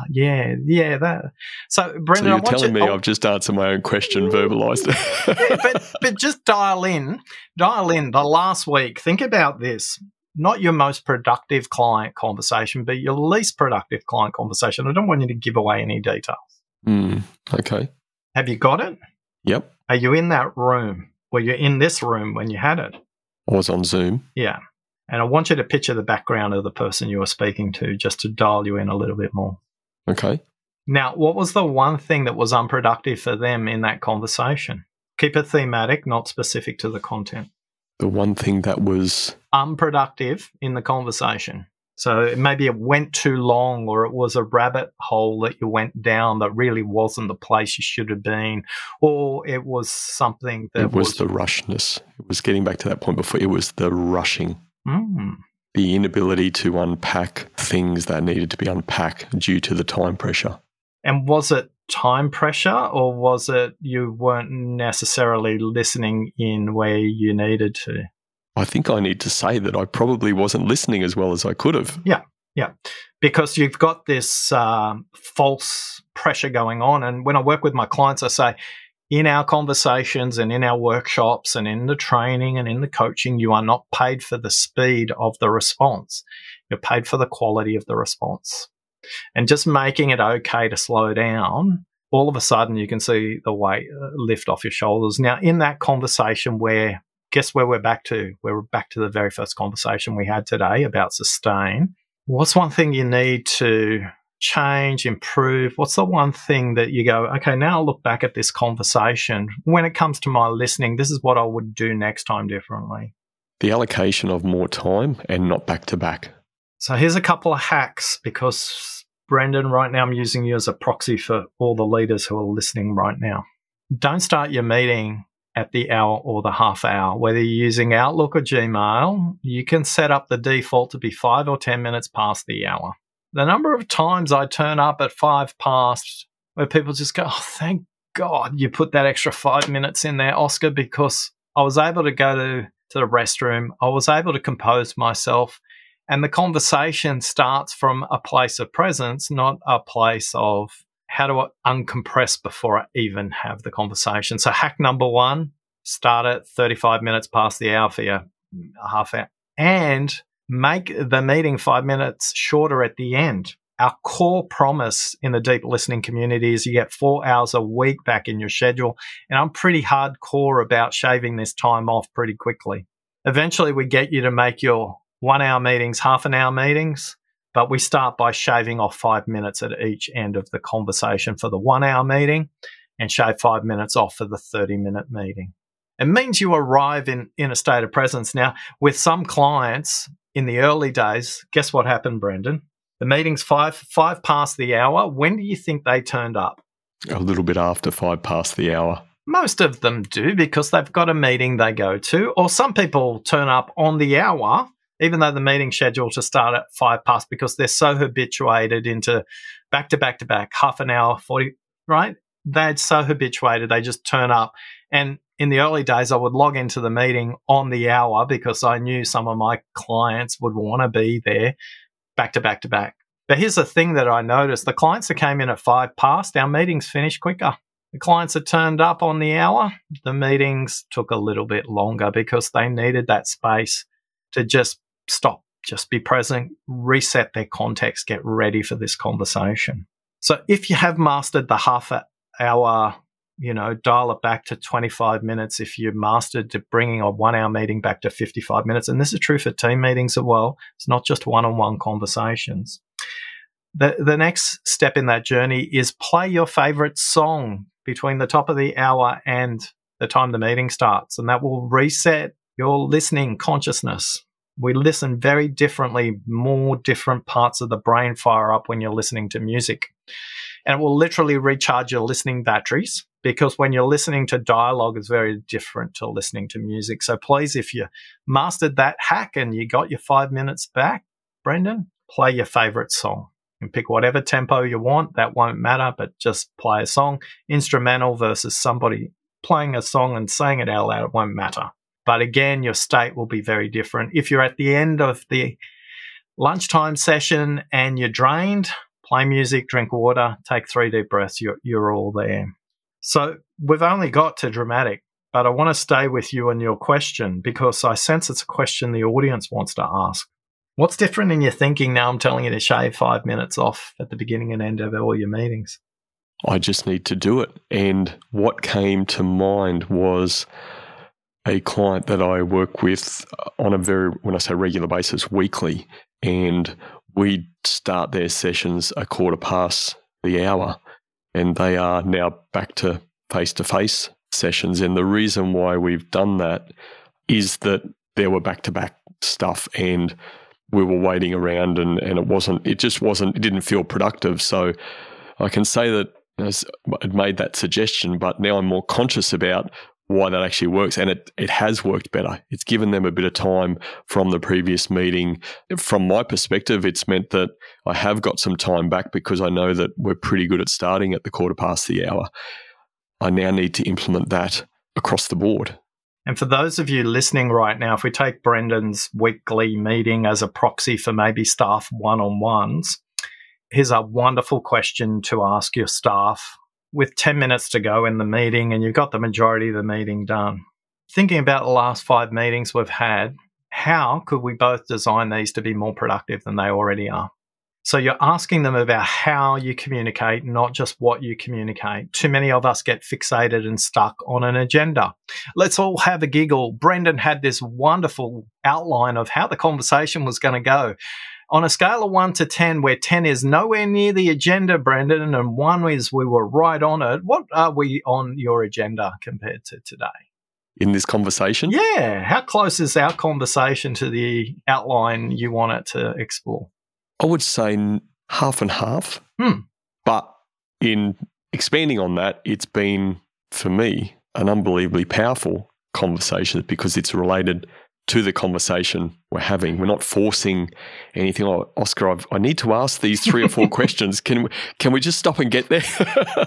that. So, Brendan, so you're telling me I've just answered my own question, verbalised. Yeah, but just dial in the last week. Think about this. Not your most productive client conversation, but your least productive client conversation. I don't want you to give away any details. Okay. Have you got it? Yep. Are you in that room? Were you in this room when you had it? I was on Zoom. Yeah. And I want you to picture the background of the person you were speaking to just to dial you in a little bit more. Okay. Now, what was the one thing that was unproductive for them in that conversation? Keep it thematic, not specific to the content. The one thing that was unproductive in the conversation. So maybe it went too long, or it was a rabbit hole that you went down that really wasn't the place you should have been, or it was something that was the rushness. It was getting back to that point before. It was the rushing. The inability to unpack things that needed to be unpacked due to the time pressure. And was it time pressure, or was it you weren't necessarily listening in where you needed to? I think I need to say that I probably wasn't listening as well as I could have. Yeah. Because you've got this false pressure going on. And when I work with my clients, I say, in our conversations and in our workshops and in the training and in the coaching, you are not paid for the speed of the response. You're paid for the quality of the response. And just making it okay to slow down, all of a sudden you can see the weight lift off your shoulders. Now, in that conversation guess where we're back to? We're back to the very first conversation we had today about sustain. What's one thing you need to change, improve? What's the one thing that you go, okay, now I'll look back at this conversation. When it comes to my listening, this is what I would do next time differently. The allocation of more time and not back to back. So here's a couple of hacks, because Brendan, right now I'm using you as a proxy for all the leaders who are listening right now. Don't start your meeting at the hour or the half hour. Whether you're using Outlook or Gmail, you can set up the default to be 5 or 10 minutes past the hour. The number of times I turn up at 5 past where people just go, oh, thank God you put that extra 5 minutes in there, Oscar, because I was able to go to the restroom. I was able to compose myself. And the conversation starts from a place of presence, not a place of how do I uncompress before I even have the conversation. So hack number 1, start at 35 minutes past the hour for your half hour. And make the meeting 5 minutes shorter at the end. Our core promise in the deep listening community is you get 4 hours a week back in your schedule. And I'm pretty hardcore about shaving this time off pretty quickly. Eventually, we get you to make your 1 hour meetings, half an hour meetings, but we start by shaving off 5 minutes at each end of the conversation for the 1 hour meeting and shave 5 minutes off for the 30-minute meeting. It means you arrive in a state of presence. Now, with some clients in the early days, guess what happened, Brendan? The meeting's five past the hour. When do you think they turned up? A little bit after 5 past the hour. Most of them do, because they've got a meeting they go to, or some people turn up on the hour, even though the meeting's scheduled to start at 5 past, because they're so habituated into back to back to back, half an hour, 40, right? they're so habituated, they just turn up. And in the early days, I would log into the meeting on the hour because I knew some of my clients would want to be there back to back to back. But here's the thing that I noticed. The clients that came in at 5 past, our meetings finished quicker. The clients that turned up on the hour, the meetings took a little bit longer because they needed that space to just stop, just be present, reset their context, get ready for this conversation. So if you have mastered the half hour, dial it back to 25 minutes. If you mastered to bringing a 1 hour meeting back to 55 minutes, and this is true for team meetings as well, it's not just one-on-one conversations. The next step in that journey is play your favorite song between the top of the hour and the time the meeting starts, and that will reset your listening consciousness. We listen very differently, more different parts of the brain fire up when you're listening to music. And it will literally recharge your listening batteries, because when you're listening to dialogue, it's very different to listening to music. So please, if you mastered that hack and you got your 5 minutes back, Brendan, play your favorite song. You can pick whatever tempo you want. That won't matter, but just play a song. Instrumental versus somebody playing a song and saying it out loud, it won't matter. But again, your state will be very different. If you're at the end of the lunchtime session and you're drained, play music, drink water, take 3 deep breaths, you're all there. So we've only got to dramatic, but I want to stay with you and your question because I sense it's a question the audience wants to ask. What's different in your thinking now I'm telling you to shave 5 minutes off at the beginning and end of all your meetings? I just need to do it. And what came to mind was a client that I work with on when I say regular basis, weekly, and we start their sessions a quarter past the hour, and they are now back to face-to-face sessions. And the reason why we've done that is that there were back-to-back stuff and we were waiting around and it didn't feel productive. So I can say that it made that suggestion, but now I'm more conscious about why that actually works. And it has worked better. It's given them a bit of time from the previous meeting. From my perspective, it's meant that I have got some time back because I know that we're pretty good at starting at the quarter past the hour. I now need to implement that across the board. And for those of you listening right now, if we take Brendan's weekly meeting as a proxy for maybe staff one-on-ones, here's a wonderful question to ask your staff with 10 minutes to go in the meeting and you've got the majority of the meeting done. Thinking about the last 5 meetings we've had, how could we both design these to be more productive than they already are? So you're asking them about how you communicate, not just what you communicate. Too many of us get fixated and stuck on an agenda. Let's all have a giggle. Brendan had this wonderful outline of how the conversation was going to go. On a scale of 1 to 10, where 10 is nowhere near the agenda, Brendan, and 1 is we were right on it, what are we on your agenda compared to today? In this conversation? Yeah. How close is our conversation to the outline you want it to explore? I would say half and half. But in expanding on that, it's been, for me, an unbelievably powerful conversation because it's related to the conversation we're having. We're not forcing anything. Oh, Oscar, I need to ask these 3 or 4 questions. Can we just stop and get there?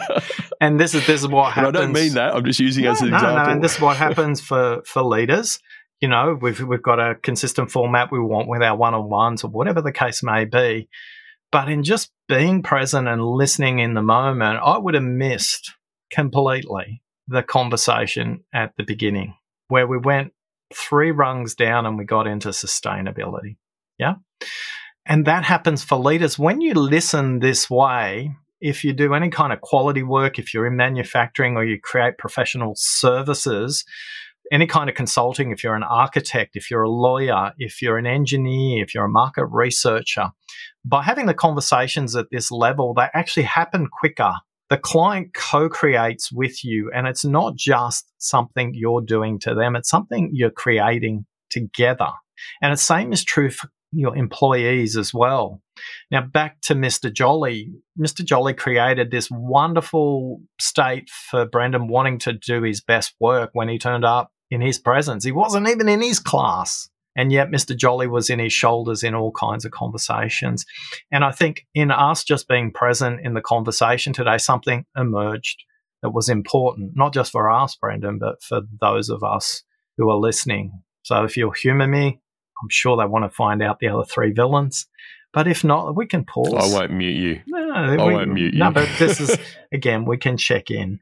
And this is what happens. And I don't mean that. I'm just using it as an example. No, and this is what happens for leaders. You know, we've got a consistent format we want with our one-on-ones or whatever the case may be. But in just being present and listening in the moment, I would have missed completely the conversation at the beginning where we went 3 rungs down and we got into sustainability. Yeah. And that happens for leaders. When you listen this way, if you do any kind of quality work, if you're in manufacturing or you create professional services, any kind of consulting, if you're an architect, if you're a lawyer, if you're an engineer, if you're a market researcher, by having the conversations at this level, they actually happen quicker. The client co-creates with you, and it's not just something you're doing to them, it's something you're creating together. And the same is true for your employees as well. Now, back to Mr. Jolly. Mr. Jolly created this wonderful state for Brendan wanting to do his best work when he turned up in his presence. He wasn't even in his class. And yet Mr. Jolly was in his shoulders in all kinds of conversations. And I think in us just being present in the conversation today, something emerged. that was important, not just for us, Brendan, but for those of us who are listening. So if you'll humour me, I'm sure they want to find out the other 3 villains. But if not, we can pause. I won't mute you. I won't mute you. No, but this is, again, we can check in.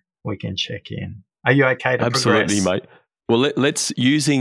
Are you okay to Absolutely, progress? mate. Well, let's using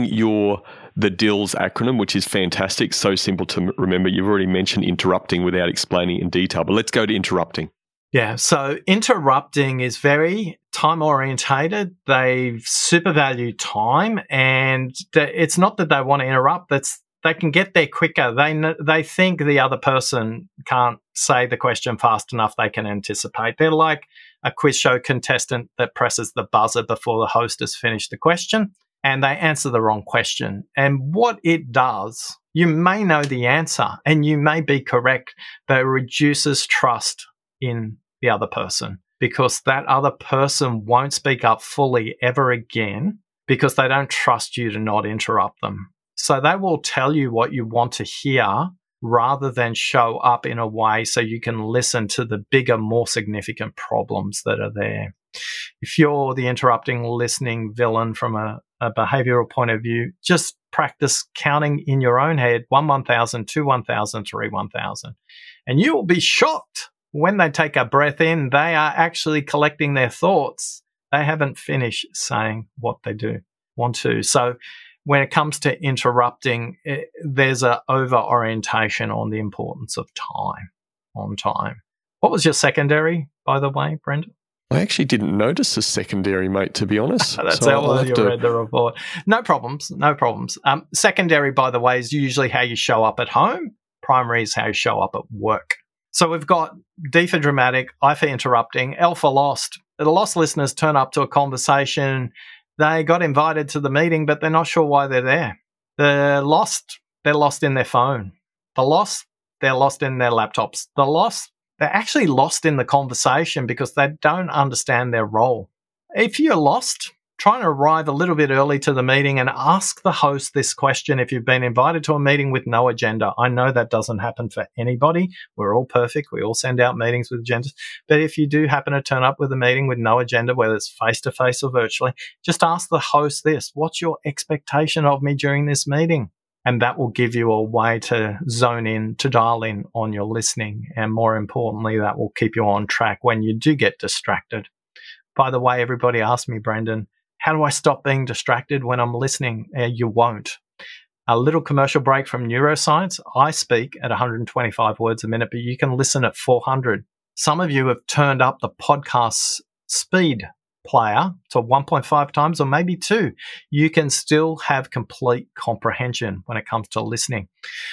the DILS acronym, which is fantastic, so simple to remember. You've already mentioned interrupting without explaining in detail, but let's go to interrupting. Yeah, so interrupting is very time-orientated. They super value time, and it's not that they want to interrupt. They can get there quicker. They think the other person can't say the question fast enough. They can anticipate. They're like a quiz show contestant that presses the buzzer before the host has finished the question, and they answer the wrong question. And what it does, you may know the answer, and you may be correct, but it reduces trust in the other person, because that other person won't speak up fully ever again because they don't trust you to not interrupt them. So they will tell you what you want to hear rather than show up in a way so you can listen to the bigger, more significant problems that are there. If you're the interrupting listening villain from a behavioral point of view, just practice counting in your own head 1 1,000, 2 1,000, 3 1,000. And you will be shocked when they take a breath in, they are actually collecting their thoughts. They haven't finished saying what they do want to. So when it comes to interrupting, there's an over-orientation on the importance of time, on time. What was your secondary, by the way, Brendan? I actually didn't notice a secondary, mate, to be honest. That's how well you read the report. No problems. Secondary, by the way, is usually how you show up at home. Primary is how you show up at work. So we've got D for dramatic, I for interrupting, L for lost. The lost listeners turn up to a conversation. They got invited to the meeting, but they're not sure why they're there. They're lost in their phone. They're lost in their laptops. They're actually lost in the conversation because they don't understand their role. If you're lost, try and arrive a little bit early to the meeting and ask the host this question if you've been invited to a meeting with no agenda. I know that doesn't happen for anybody. We're all perfect. We all send out meetings with agendas. But if you do happen to turn up with a meeting with no agenda, whether it's face-to-face or virtually, just ask the host this: what's your expectation of me during this meeting? And that will give you a way to zone in, to dial in on your listening. And more importantly, that will keep you on track when you do get distracted. By the way, everybody asked me, Brendan, how do I stop being distracted when I'm listening? You won't. A little commercial break from neuroscience. I speak at 125 words a minute, but you can listen at 400. Some of you have turned up the podcast speed player to 1.5 times or maybe 2. You can still have complete comprehension when it comes to listening.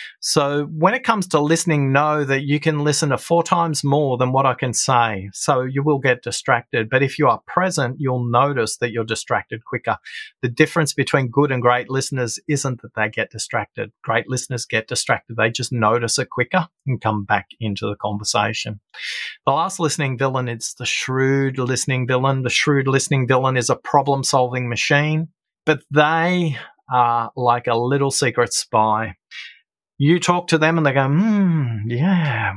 So when it comes to listening, know that you can listen to 4 times more than what I can say. So you will get distracted. But if you are present, you'll notice that you're distracted quicker. The difference between good and great listeners isn't that they get distracted. Great listeners get distracted. They just notice it quicker and come back into the conversation. The last listening villain is the shrewd listening villain. The shrewd listening villain is a problem-solving machine, but they are like a little secret spy. You talk to them and they go, yeah,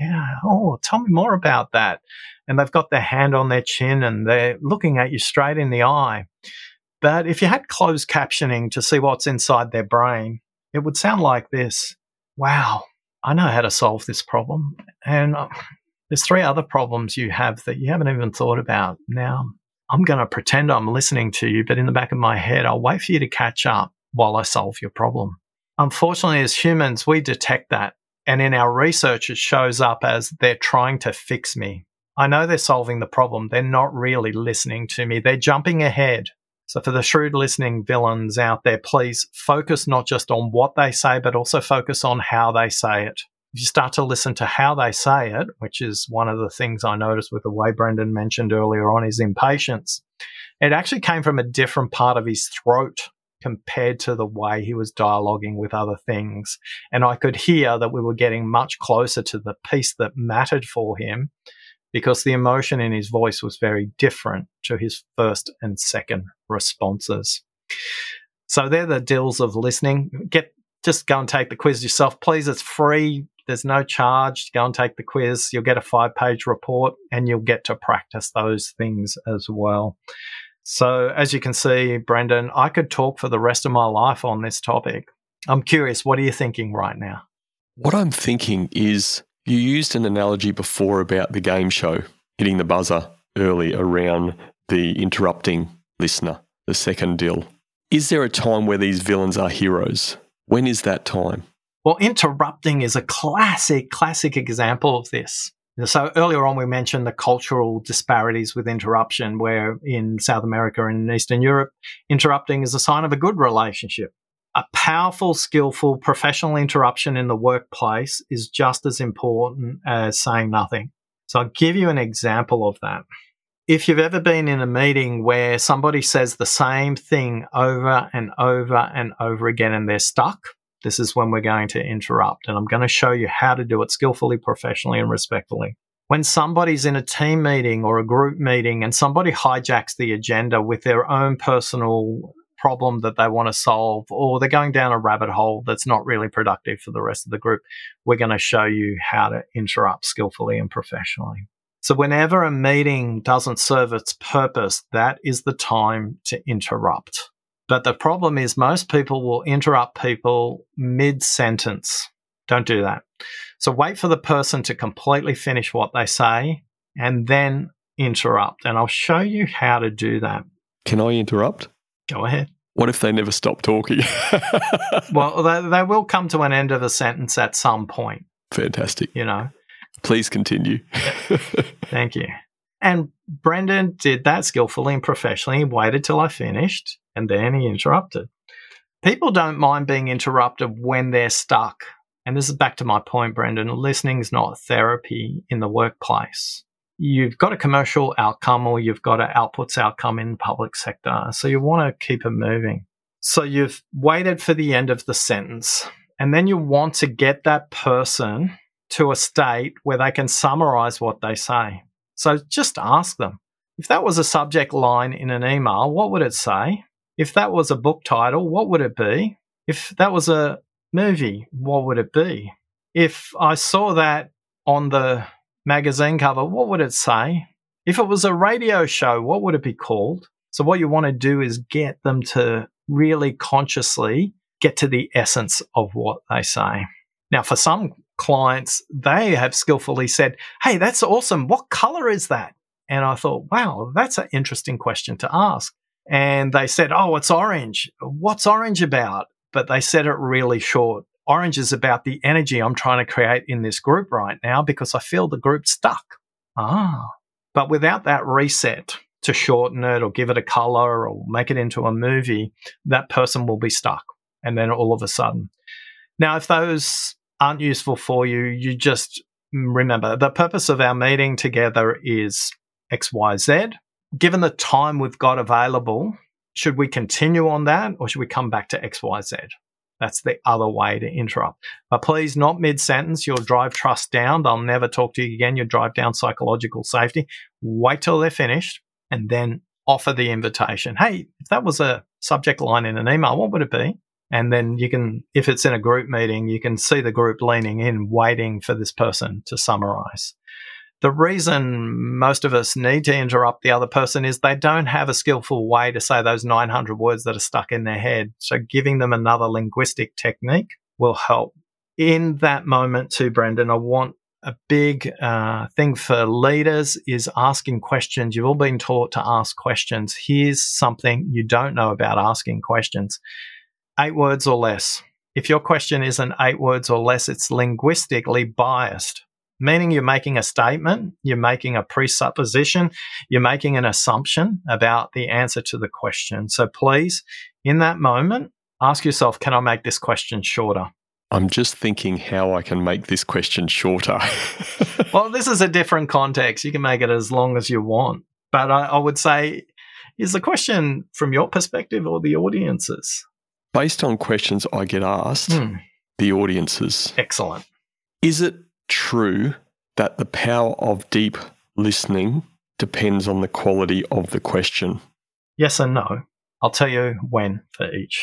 oh, tell me more about that. And they've got their hand on their chin and they're looking at you straight in the eye. But if you had closed captioning to see what's inside their brain, it would sound like this: wow, I know how to solve this problem. And there's 3 other problems you have that you haven't even thought about. Now, I'm going to pretend I'm listening to you, but in the back of my head, I'll wait for you to catch up while I solve your problem. Unfortunately, as humans, we detect that. And in our research, it shows up as they're trying to fix me. I know they're solving the problem. They're not really listening to me. They're jumping ahead. So for the shrewd listening villains out there, please focus not just on what they say, but also focus on how they say it. If you start to listen to how they say it, which is one of the things I noticed with the way Brendan mentioned earlier on, his impatience, it actually came from a different part of his throat compared to the way he was dialoguing with other things. And I could hear that we were getting much closer to the piece that mattered for him because the emotion in his voice was very different to his first and second responses. So they're the deals of listening. Get just go and take the quiz yourself. Please, it's free. There's no charge. Go and take the quiz. You'll get a 5-page report and you'll get to practice those things as well. So as you can see, Brendan, I could talk for the rest of my life on this topic. I'm curious, what are you thinking right now? What I'm thinking is you used an analogy before about the game show, hitting the buzzer early around the interrupting listener, the second dill. Is there a time where these villains are heroes? When is that time? Well, interrupting is a classic example of this. So earlier on, we mentioned the cultural disparities with interruption, where in South America and Eastern Europe, interrupting is a sign of a good relationship. A powerful, skillful, professional interruption in the workplace is just as important as saying nothing. So I'll give you an example of that. If you've ever been in a meeting where somebody says the same thing over and over and over again and they're stuck, this is when we're going to interrupt. And I'm going to show you how to do it skillfully, professionally, and respectfully. When somebody's in a team meeting or a group meeting and somebody hijacks the agenda with their own personal problem that they want to solve, or they're going down a rabbit hole that's not really productive for the rest of the group, we're going to show you how to interrupt skillfully and professionally. So whenever a meeting doesn't serve its purpose, that is the time to interrupt. But the problem is most people will interrupt people mid-sentence. Don't do that. So wait for the person to completely finish what they say and then interrupt. And I'll show you how to do that. Can I interrupt? Go ahead. What if they never stop talking? Well, they will come to an end of a sentence at some point. Fantastic. You know. Please continue. Thank you. And Brendan did that skillfully and professionally. He waited till I finished and then he interrupted. People don't mind being interrupted when they're stuck. And this is back to my point, Brendan. Listening is not therapy in the workplace. You've got a commercial outcome or you've got an outputs outcome in the public sector. So you want to keep it moving. So you've waited for the end of the sentence and then you want to get that person to a state where they can summarize what they say. So just ask them. If that was a subject line in an email, what would it say? If that was a book title, what would it be? If that was a movie, what would it be? If I saw that on the magazine cover, what would it say? If it was a radio show, what would it be called? So what you want to do is get them to really consciously get to the essence of what they say. Now, for some clients, they have skillfully said, hey, that's awesome. What color is that? And I thought, wow, that's an interesting question to ask. And they said, oh, it's orange. What's orange about? But they said it really short. Orange is about the energy I'm trying to create in this group right now because I feel the group's stuck. But without that reset to shorten it or give it a color or make it into a movie, that person will be stuck. And then all of a sudden. Now, if those aren't useful for you, you just remember the purpose of our meeting together is XYZ. Given the time we've got available, should we continue on that or should we come back to XYZ? That's the other way to interrupt. But please, not mid-sentence. You'll drive trust down. They'll never talk to you again. You'll drive down psychological safety. Wait till they're finished and then offer the invitation. Hey, if that was a subject line in an email, what would it be? And then you can, if it's in a group meeting, you can see the group leaning in, waiting for this person to summarize. The reason most of us need to interrupt the other person is they don't have a skillful way to say those 900 words that are stuck in their head. So giving them another linguistic technique will help. In that moment too, Brendan, I want a big thing for leaders is asking questions. You've all been taught to ask questions. Here's something you don't know about asking questions. 8 words or less. If your question isn't 8 words or less, it's linguistically biased, meaning you're making a statement, you're making a presupposition, you're making an assumption about the answer to the question. So please, in that moment, ask yourself, can I make this question shorter? I'm just thinking how I can make this question shorter. Well, this is a different context. You can make it as long as you want. But I would say, is the question from your perspective or the audience's? Based on questions I get asked, the audience's. Excellent. Is it true that the power of deep listening depends on the quality of the question? Yes and no. I'll tell you when for each.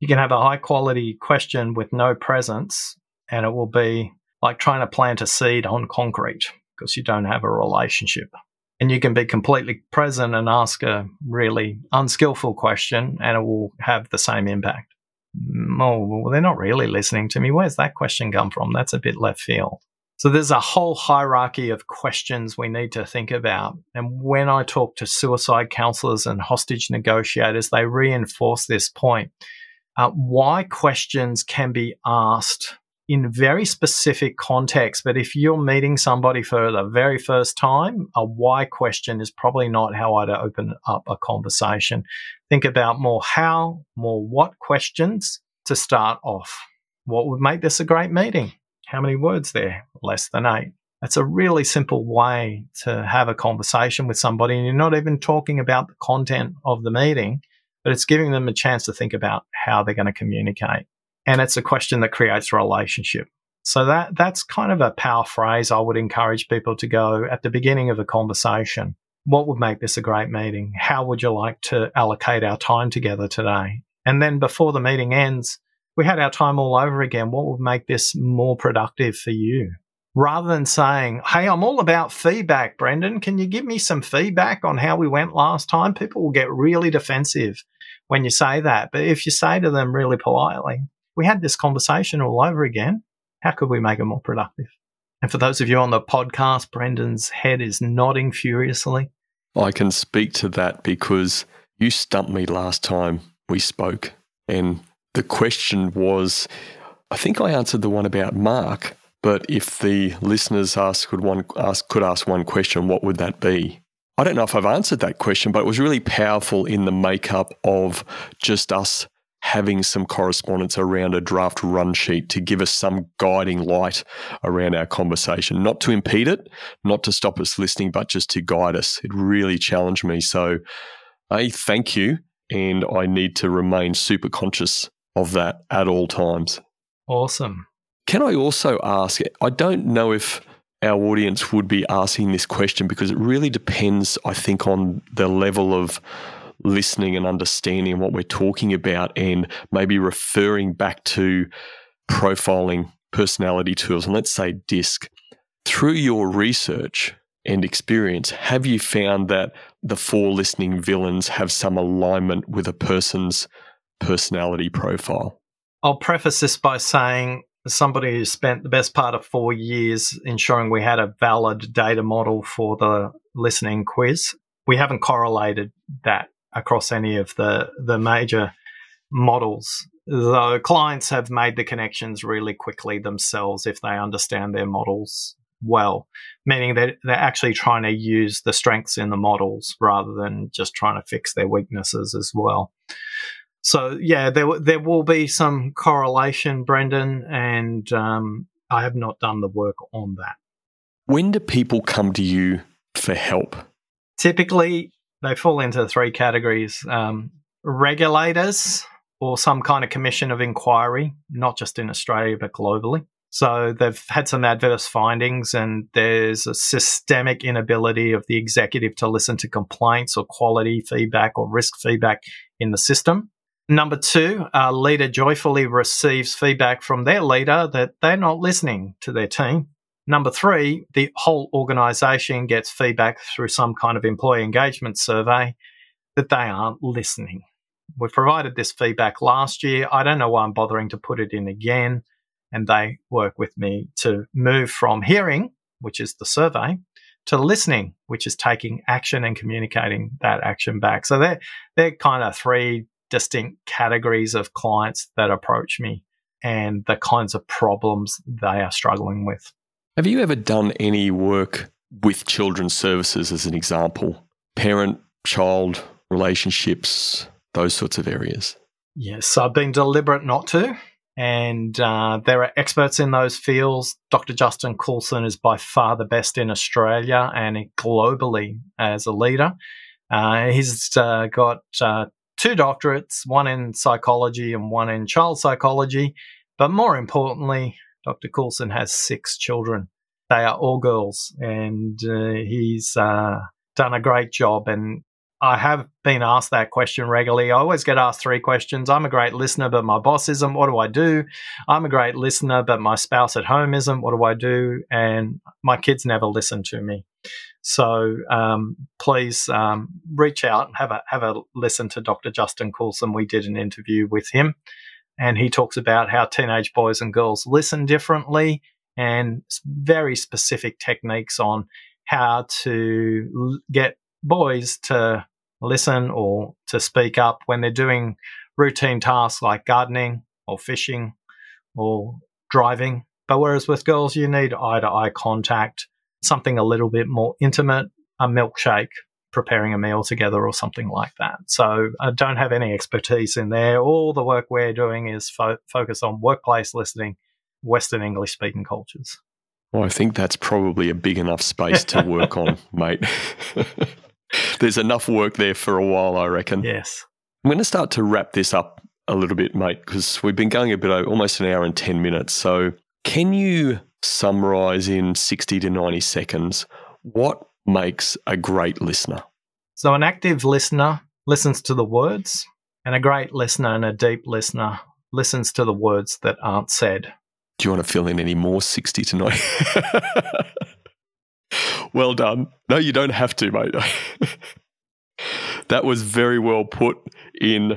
You can have a high-quality question with no presence, and it will be like trying to plant a seed on concrete because you don't have a relationship. And you can be completely present and ask a really unskillful question, and it will have the same impact. Oh, well, they're not really listening to me. Where's that question come from? That's a bit left field. So there's a whole hierarchy of questions we need to think about. And when I talk to suicide counselors and hostage negotiators, they reinforce this point. Why questions can be asked in very specific contexts, but if you're meeting somebody for the very first time, a why question is probably not how I'd open up a conversation. Think about more how, more what questions to start off. What would make this a great meeting? How many words there? Less than 8. That's a really simple way to have a conversation with somebody, and you're not even talking about the content of the meeting, but it's giving them a chance to think about how they're going to communicate. And it's a question that creates a relationship. So that's kind of a power phrase I would encourage people to go at the beginning of a conversation. What would make this a great meeting? How would you like to allocate our time together today? And then before the meeting ends, we had our time all over again. What would make this more productive for you? Rather than saying, hey, I'm all about feedback, Brendan. Can you give me some feedback on how we went last time? People will get really defensive when you say that. But if you say to them really politely, we had this conversation all over again. How could we make it more productive? And for those of you on the podcast, Brendan's head is nodding furiously. I can speak to that because you stumped me last time we spoke. And the question was, I think I answered the one about Mark, but if the listeners could ask one question, what would that be? I don't know if I've answered that question, but it was really powerful in the makeup of just us having some correspondence around a draft run sheet to give us some guiding light around our conversation, not to impede it, not to stop us listening, but just to guide us. It really challenged me. So, thank you. And I need to remain super conscious of that at all times. Awesome. Can I also ask, I don't know if our audience would be asking this question because it really depends, I think, on the level of listening and understanding what we're talking about, and maybe referring back to profiling personality tools, and let's say DISC. Through your research and experience, have you found that the 4 listening villains have some alignment with a person's personality profile? I'll preface this by saying, as somebody who spent the best part of 4 years ensuring we had a valid data model for the listening quiz, we haven't correlated that across any of the major models, though clients have made the connections really quickly themselves if they understand their models well, meaning that they're actually trying to use the strengths in the models rather than just trying to fix their weaknesses as well. So, yeah, there will be some correlation, Brendan, and I have not done the work on that. When do people come to you for help? Typically, they fall into 3 categories. Regulators or some kind of commission of inquiry, not just in Australia, but globally. So they've had some adverse findings, and there's a systemic inability of the executive to listen to complaints or quality feedback or risk feedback in the system. Number 2, a leader joyfully receives feedback from their leader that they're not listening to their team. Number 3, the whole organisation gets feedback through some kind of employee engagement survey that they aren't listening. We provided this feedback last year. I don't know why I'm bothering to put it in again. And they work with me to move from hearing, which is the survey, to listening, which is taking action and communicating that action back. So they're kind of 3 distinct categories of clients that approach me and the kinds of problems they are struggling with. Have you ever done any work with children's services as an example? Parent-child relationships, those sorts of areas? Yes, I've been deliberate not to. And there are experts in those fields. Dr. Justin Coulson is by far the best in Australia and globally as a leader. He's got 2 doctorates, one in psychology and one in child psychology. But more importantly, Dr. Coulson has 6 children. They are all girls, and he's done a great job. And I have been asked that question regularly. I always get asked 3 questions. I'm a great listener, but my boss isn't. What do I do? I'm a great listener, but my spouse at home isn't. What do I do? And my kids never listen to me. So please reach out and have a listen to Dr. Justin Coulson. We did an interview with him, and he talks about how teenage boys and girls listen differently and very specific techniques on how to get boys to listen or to speak up when they're doing routine tasks like gardening or fishing or driving. But whereas with girls, you need eye-to-eye contact, something a little bit more intimate, a milkshake, preparing a meal together or something like that. So I don't have any expertise in there. All the work we're doing is focused on workplace listening, Western English-speaking cultures. Well, I think that's probably a big enough space to work on, mate. There's enough work there for a while, I reckon. Yes. I'm going to start to wrap this up a little bit, mate, because we've been going a bit over almost an hour and 10 minutes. So can you summarize in 60 to 90 seconds what makes a great listener? So an active listener listens to the words, and a great listener and a deep listener listens to the words that aren't said. Do you want to fill in any more 60 to 90? Well done. No, you don't have to, mate. That was very well put in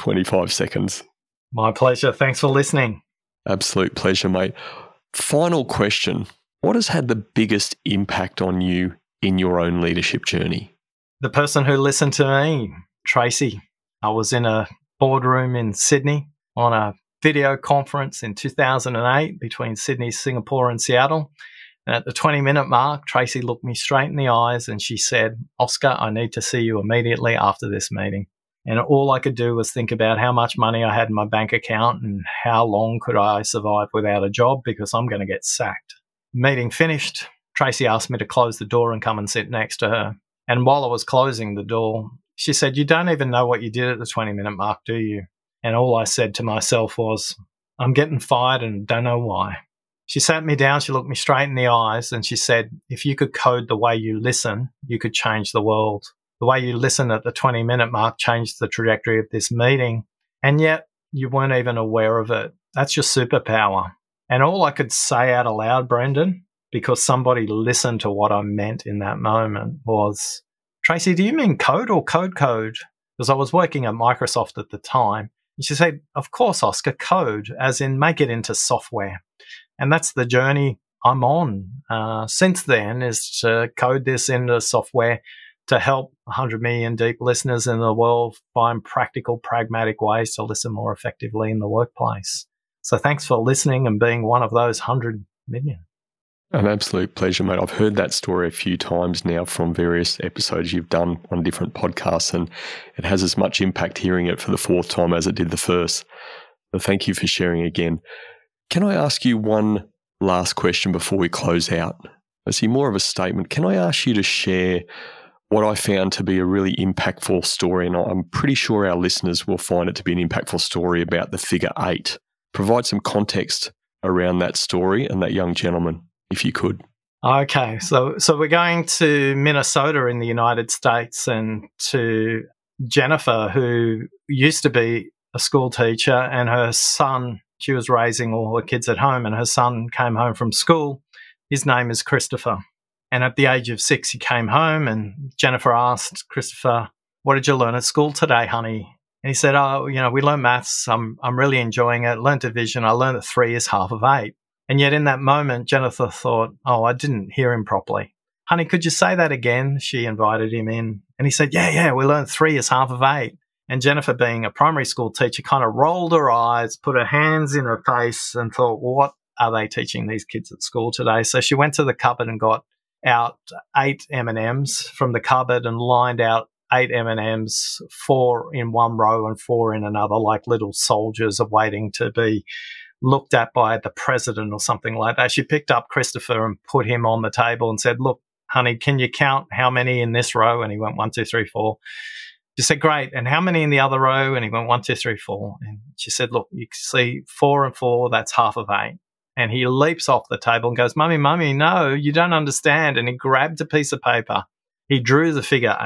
25 seconds. My pleasure. Thanks for listening. Absolute pleasure, mate. Final question. What has had the biggest impact on you in your own leadership journey? The person who listened to me, Tracy. I was in a boardroom in Sydney on a video conference in 2008 between Sydney, Singapore and Seattle. And at the 20-minute mark, Tracy looked me straight in the eyes and she said, "Oscar, I need to see you immediately after this meeting." And all I could do was think about how much money I had in my bank account and how long could I survive without a job because I'm going to get sacked. Meeting finished, Tracy asked me to close the door and come and sit next to her. And while I was closing the door, she said, "You don't even know what you did at the 20-minute mark, do you?" And all I said to myself was, "I'm getting fired and don't know why." She sat me down, she looked me straight in the eyes, and she said, "If you could code the way you listen, you could change the world. The way you listen at the 20-minute mark changed the trajectory of this meeting, and yet you weren't even aware of it. That's your superpower." And all I could say out aloud, Brendan, because somebody listened to what I meant in that moment, was, "Tracy, do you mean code or code? Because I was working at Microsoft at the time. And she said, "Of course, Oscar, code, as in make it into software." And that's the journey I'm on since then, is to code this into software to help 100 million deep listeners in the world find practical, pragmatic ways to listen more effectively in the workplace. So thanks for listening and being one of those 100 million. An absolute pleasure, mate. I've heard that story a few times now from various episodes you've done on different podcasts, and it has as much impact hearing it for the 4th time as it did the first. So thank you for sharing again. Can I ask you one last question before we close out? I see more of a statement. Can I ask you to share what I found to be a really impactful story, and I'm pretty sure our listeners will find it to be an impactful story about the figure 8. Provide some context around that story and that young gentleman, if you could. Okay, so we're going to Minnesota in the United States and to Jennifer, who used to be a school teacher, and her son, she was raising all her kids at home, and her son came home from school. His name is Christopher. And at the age of 6, he came home, and Jennifer asked Christopher, "What did you learn at school today, honey?" And he said, "Oh, we learned maths. I'm really enjoying it. Learned division. I learned that 3 is half of 8. And yet in that moment, Jennifer thought, "Oh, I didn't hear him properly. Honey, could you say that again?" She invited him in. And he said, yeah, we learned 3 is half of 8. And Jennifer, being a primary school teacher, kind of rolled her eyes, put her hands in her face and thought, what are they teaching these kids at school today? So she went to the cupboard and got out 8 M&Ms from the cupboard and lined out 8 M&Ms, 4 in one row and 4 in another, like little soldiers awaiting to be looked at by the president or something like that. She picked up Christopher and put him on the table and said, "Look, honey, can you count how many in this row?" And he went 1, 2, 3, 4. She said, "Great. And how many in the other row?" And he went 1, 2, 3, 4. And she said, "Look, you can see 4 and 4, that's half of 8. And he leaps off the table and goes, Mummy, no, you don't understand." And he grabbed a piece of paper. He drew the figure 8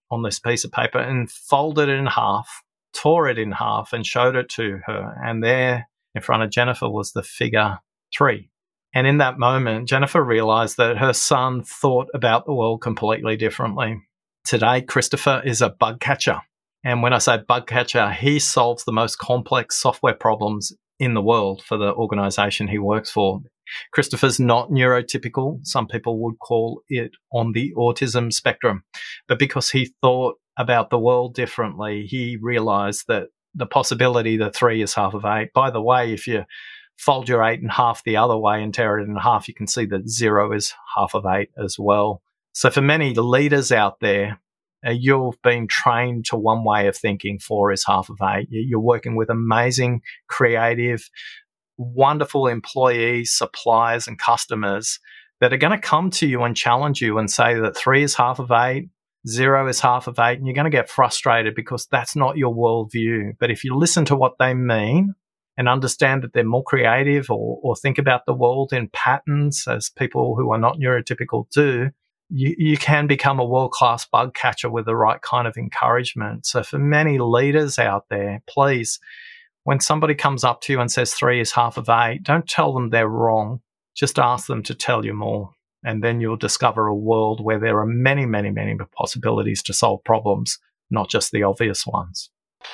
on this piece of paper and folded it in half, tore it in half and showed it to her. And there in front of Jennifer was the figure 3. And in that moment, Jennifer realized that her son thought about the world completely differently. Today, Christopher is a bug catcher. And when I say bug catcher, he solves the most complex software problems in the world for the organization he works for. Christopher's not neurotypical. Some people would call it on the autism spectrum. But because he thought about the world differently, he realized that the possibility that 3 is half of 8. By the way, if you fold your 8 in half the other way and tear it in half, you can see that 0 is half of 8 as well. So for many leaders out there, you've been trained to one way of thinking. 4 is half of 8. You're working with amazing, creative, wonderful employees, suppliers, and customers that are going to come to you and challenge you and say that 3 is half of 8, 0 is half of 8, and you're going to get frustrated because that's not your worldview. But if you listen to what they mean and understand that they're more creative or think about the world in patterns as people who are not neurotypical do, you can become a world-class bug catcher with the right kind of encouragement. So for many leaders out there, please, when somebody comes up to you and says 3 is half of 8, don't tell them they're wrong. Just ask them to tell you more. And then you'll discover a world where there are many, many, many possibilities to solve problems, not just the obvious ones.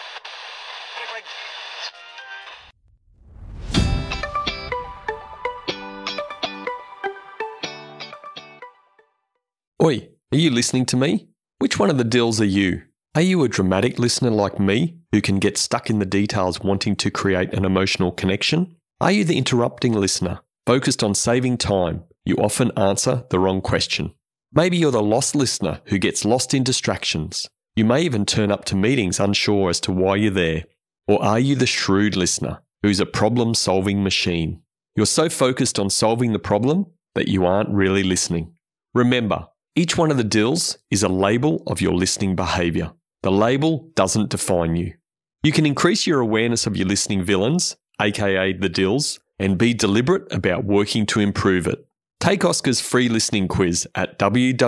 Oi, are you listening to me? Which one of the dills are you? Are you a dramatic listener like me who can get stuck in the details wanting to create an emotional connection? Are you the interrupting listener, focused on saving time? You often answer the wrong question. Maybe you're the lost listener who gets lost in distractions. You may even turn up to meetings unsure as to why you're there. Or are you the shrewd listener who's a problem-solving machine? You're so focused on solving the problem that you aren't really listening. Remember, each one of the dills is a label of your listening behaviour. The label doesn't define you. You can increase your awareness of your listening villains, aka the dills, and be deliberate about working to improve it. Take Oscar's free listening quiz at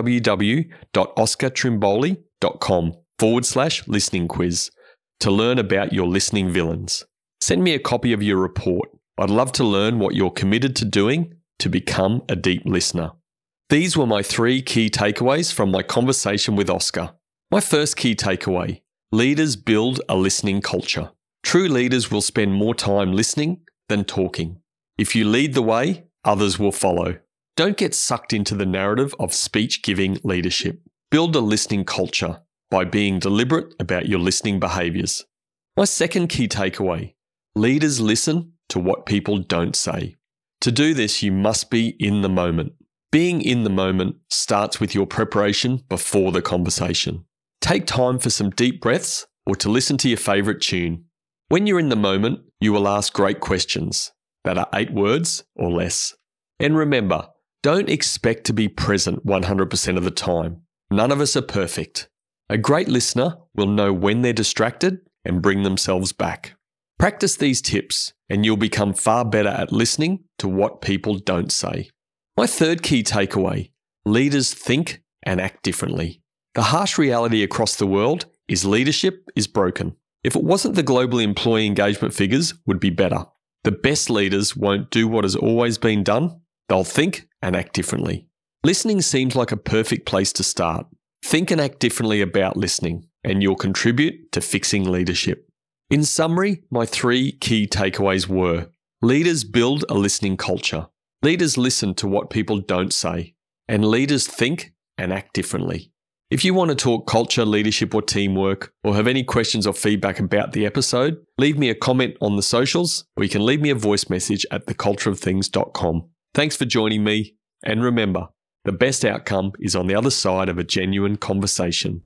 www.oscartrimboli.com/listening quiz to learn about your listening villains. Send me a copy of your report. I'd love to learn what you're committed to doing to become a deep listener. These were my 3 key takeaways from my conversation with Oscar. My first key takeaway: leaders build a listening culture. True leaders will spend more time listening than talking. If you lead the way, others will follow. Don't get sucked into the narrative of speech-giving leadership. Build a listening culture by being deliberate about your listening behaviours. My second key takeaway: leaders listen to what people don't say. To do this, you must be in the moment. Being in the moment starts with your preparation before the conversation. Take time for some deep breaths or to listen to your favourite tune. When you're in the moment, you will ask great questions that are 8 words or less. And remember, don't expect to be present 100% of the time. None of us are perfect. A great listener will know when they're distracted and bring themselves back. Practice these tips and you'll become far better at listening to what people don't say. My third key takeaway: leaders think and act differently. The harsh reality across the world is leadership is broken. If it wasn't, the global employee engagement figures would be better. The best leaders won't do what has always been done. They'll think and act differently. Listening seems like a perfect place to start. Think and act differently about listening, and you'll contribute to fixing leadership. In summary, my 3 key takeaways were: leaders build a listening culture. Leaders listen to what people don't say. And leaders think and act differently. If you want to talk culture, leadership, or teamwork, or have any questions or feedback about the episode, leave me a comment on the socials, or you can leave me a voice message at thecultureofthings.com. Thanks for joining me, and remember, the best outcome is on the other side of a genuine conversation.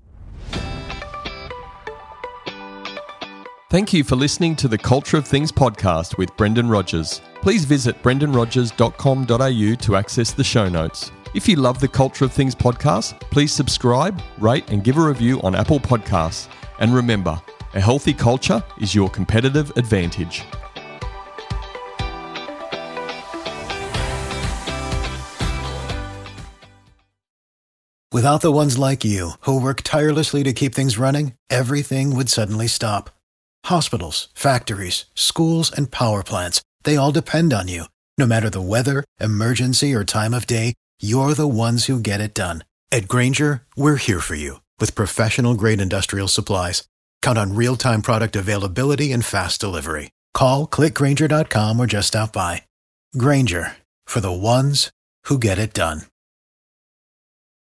Thank you for listening to the Culture of Things podcast with Brendan Rogers. Please visit brendanrogers.com.au to access the show notes. If you love the Culture of Things podcast, please subscribe, rate, and give a review on Apple Podcasts. And remember, a healthy culture is your competitive advantage. Without the ones like you, who work tirelessly to keep things running, everything would suddenly stop. Hospitals, factories, schools, and power plants, they all depend on you. No matter the weather, emergency, or time of day, you're the ones who get it done. At Grainger, we're here for you with professional-grade industrial supplies. Count on real-time product availability and fast delivery. Call, click Grainger.com, or just stop by. Grainger, for the ones who get it done.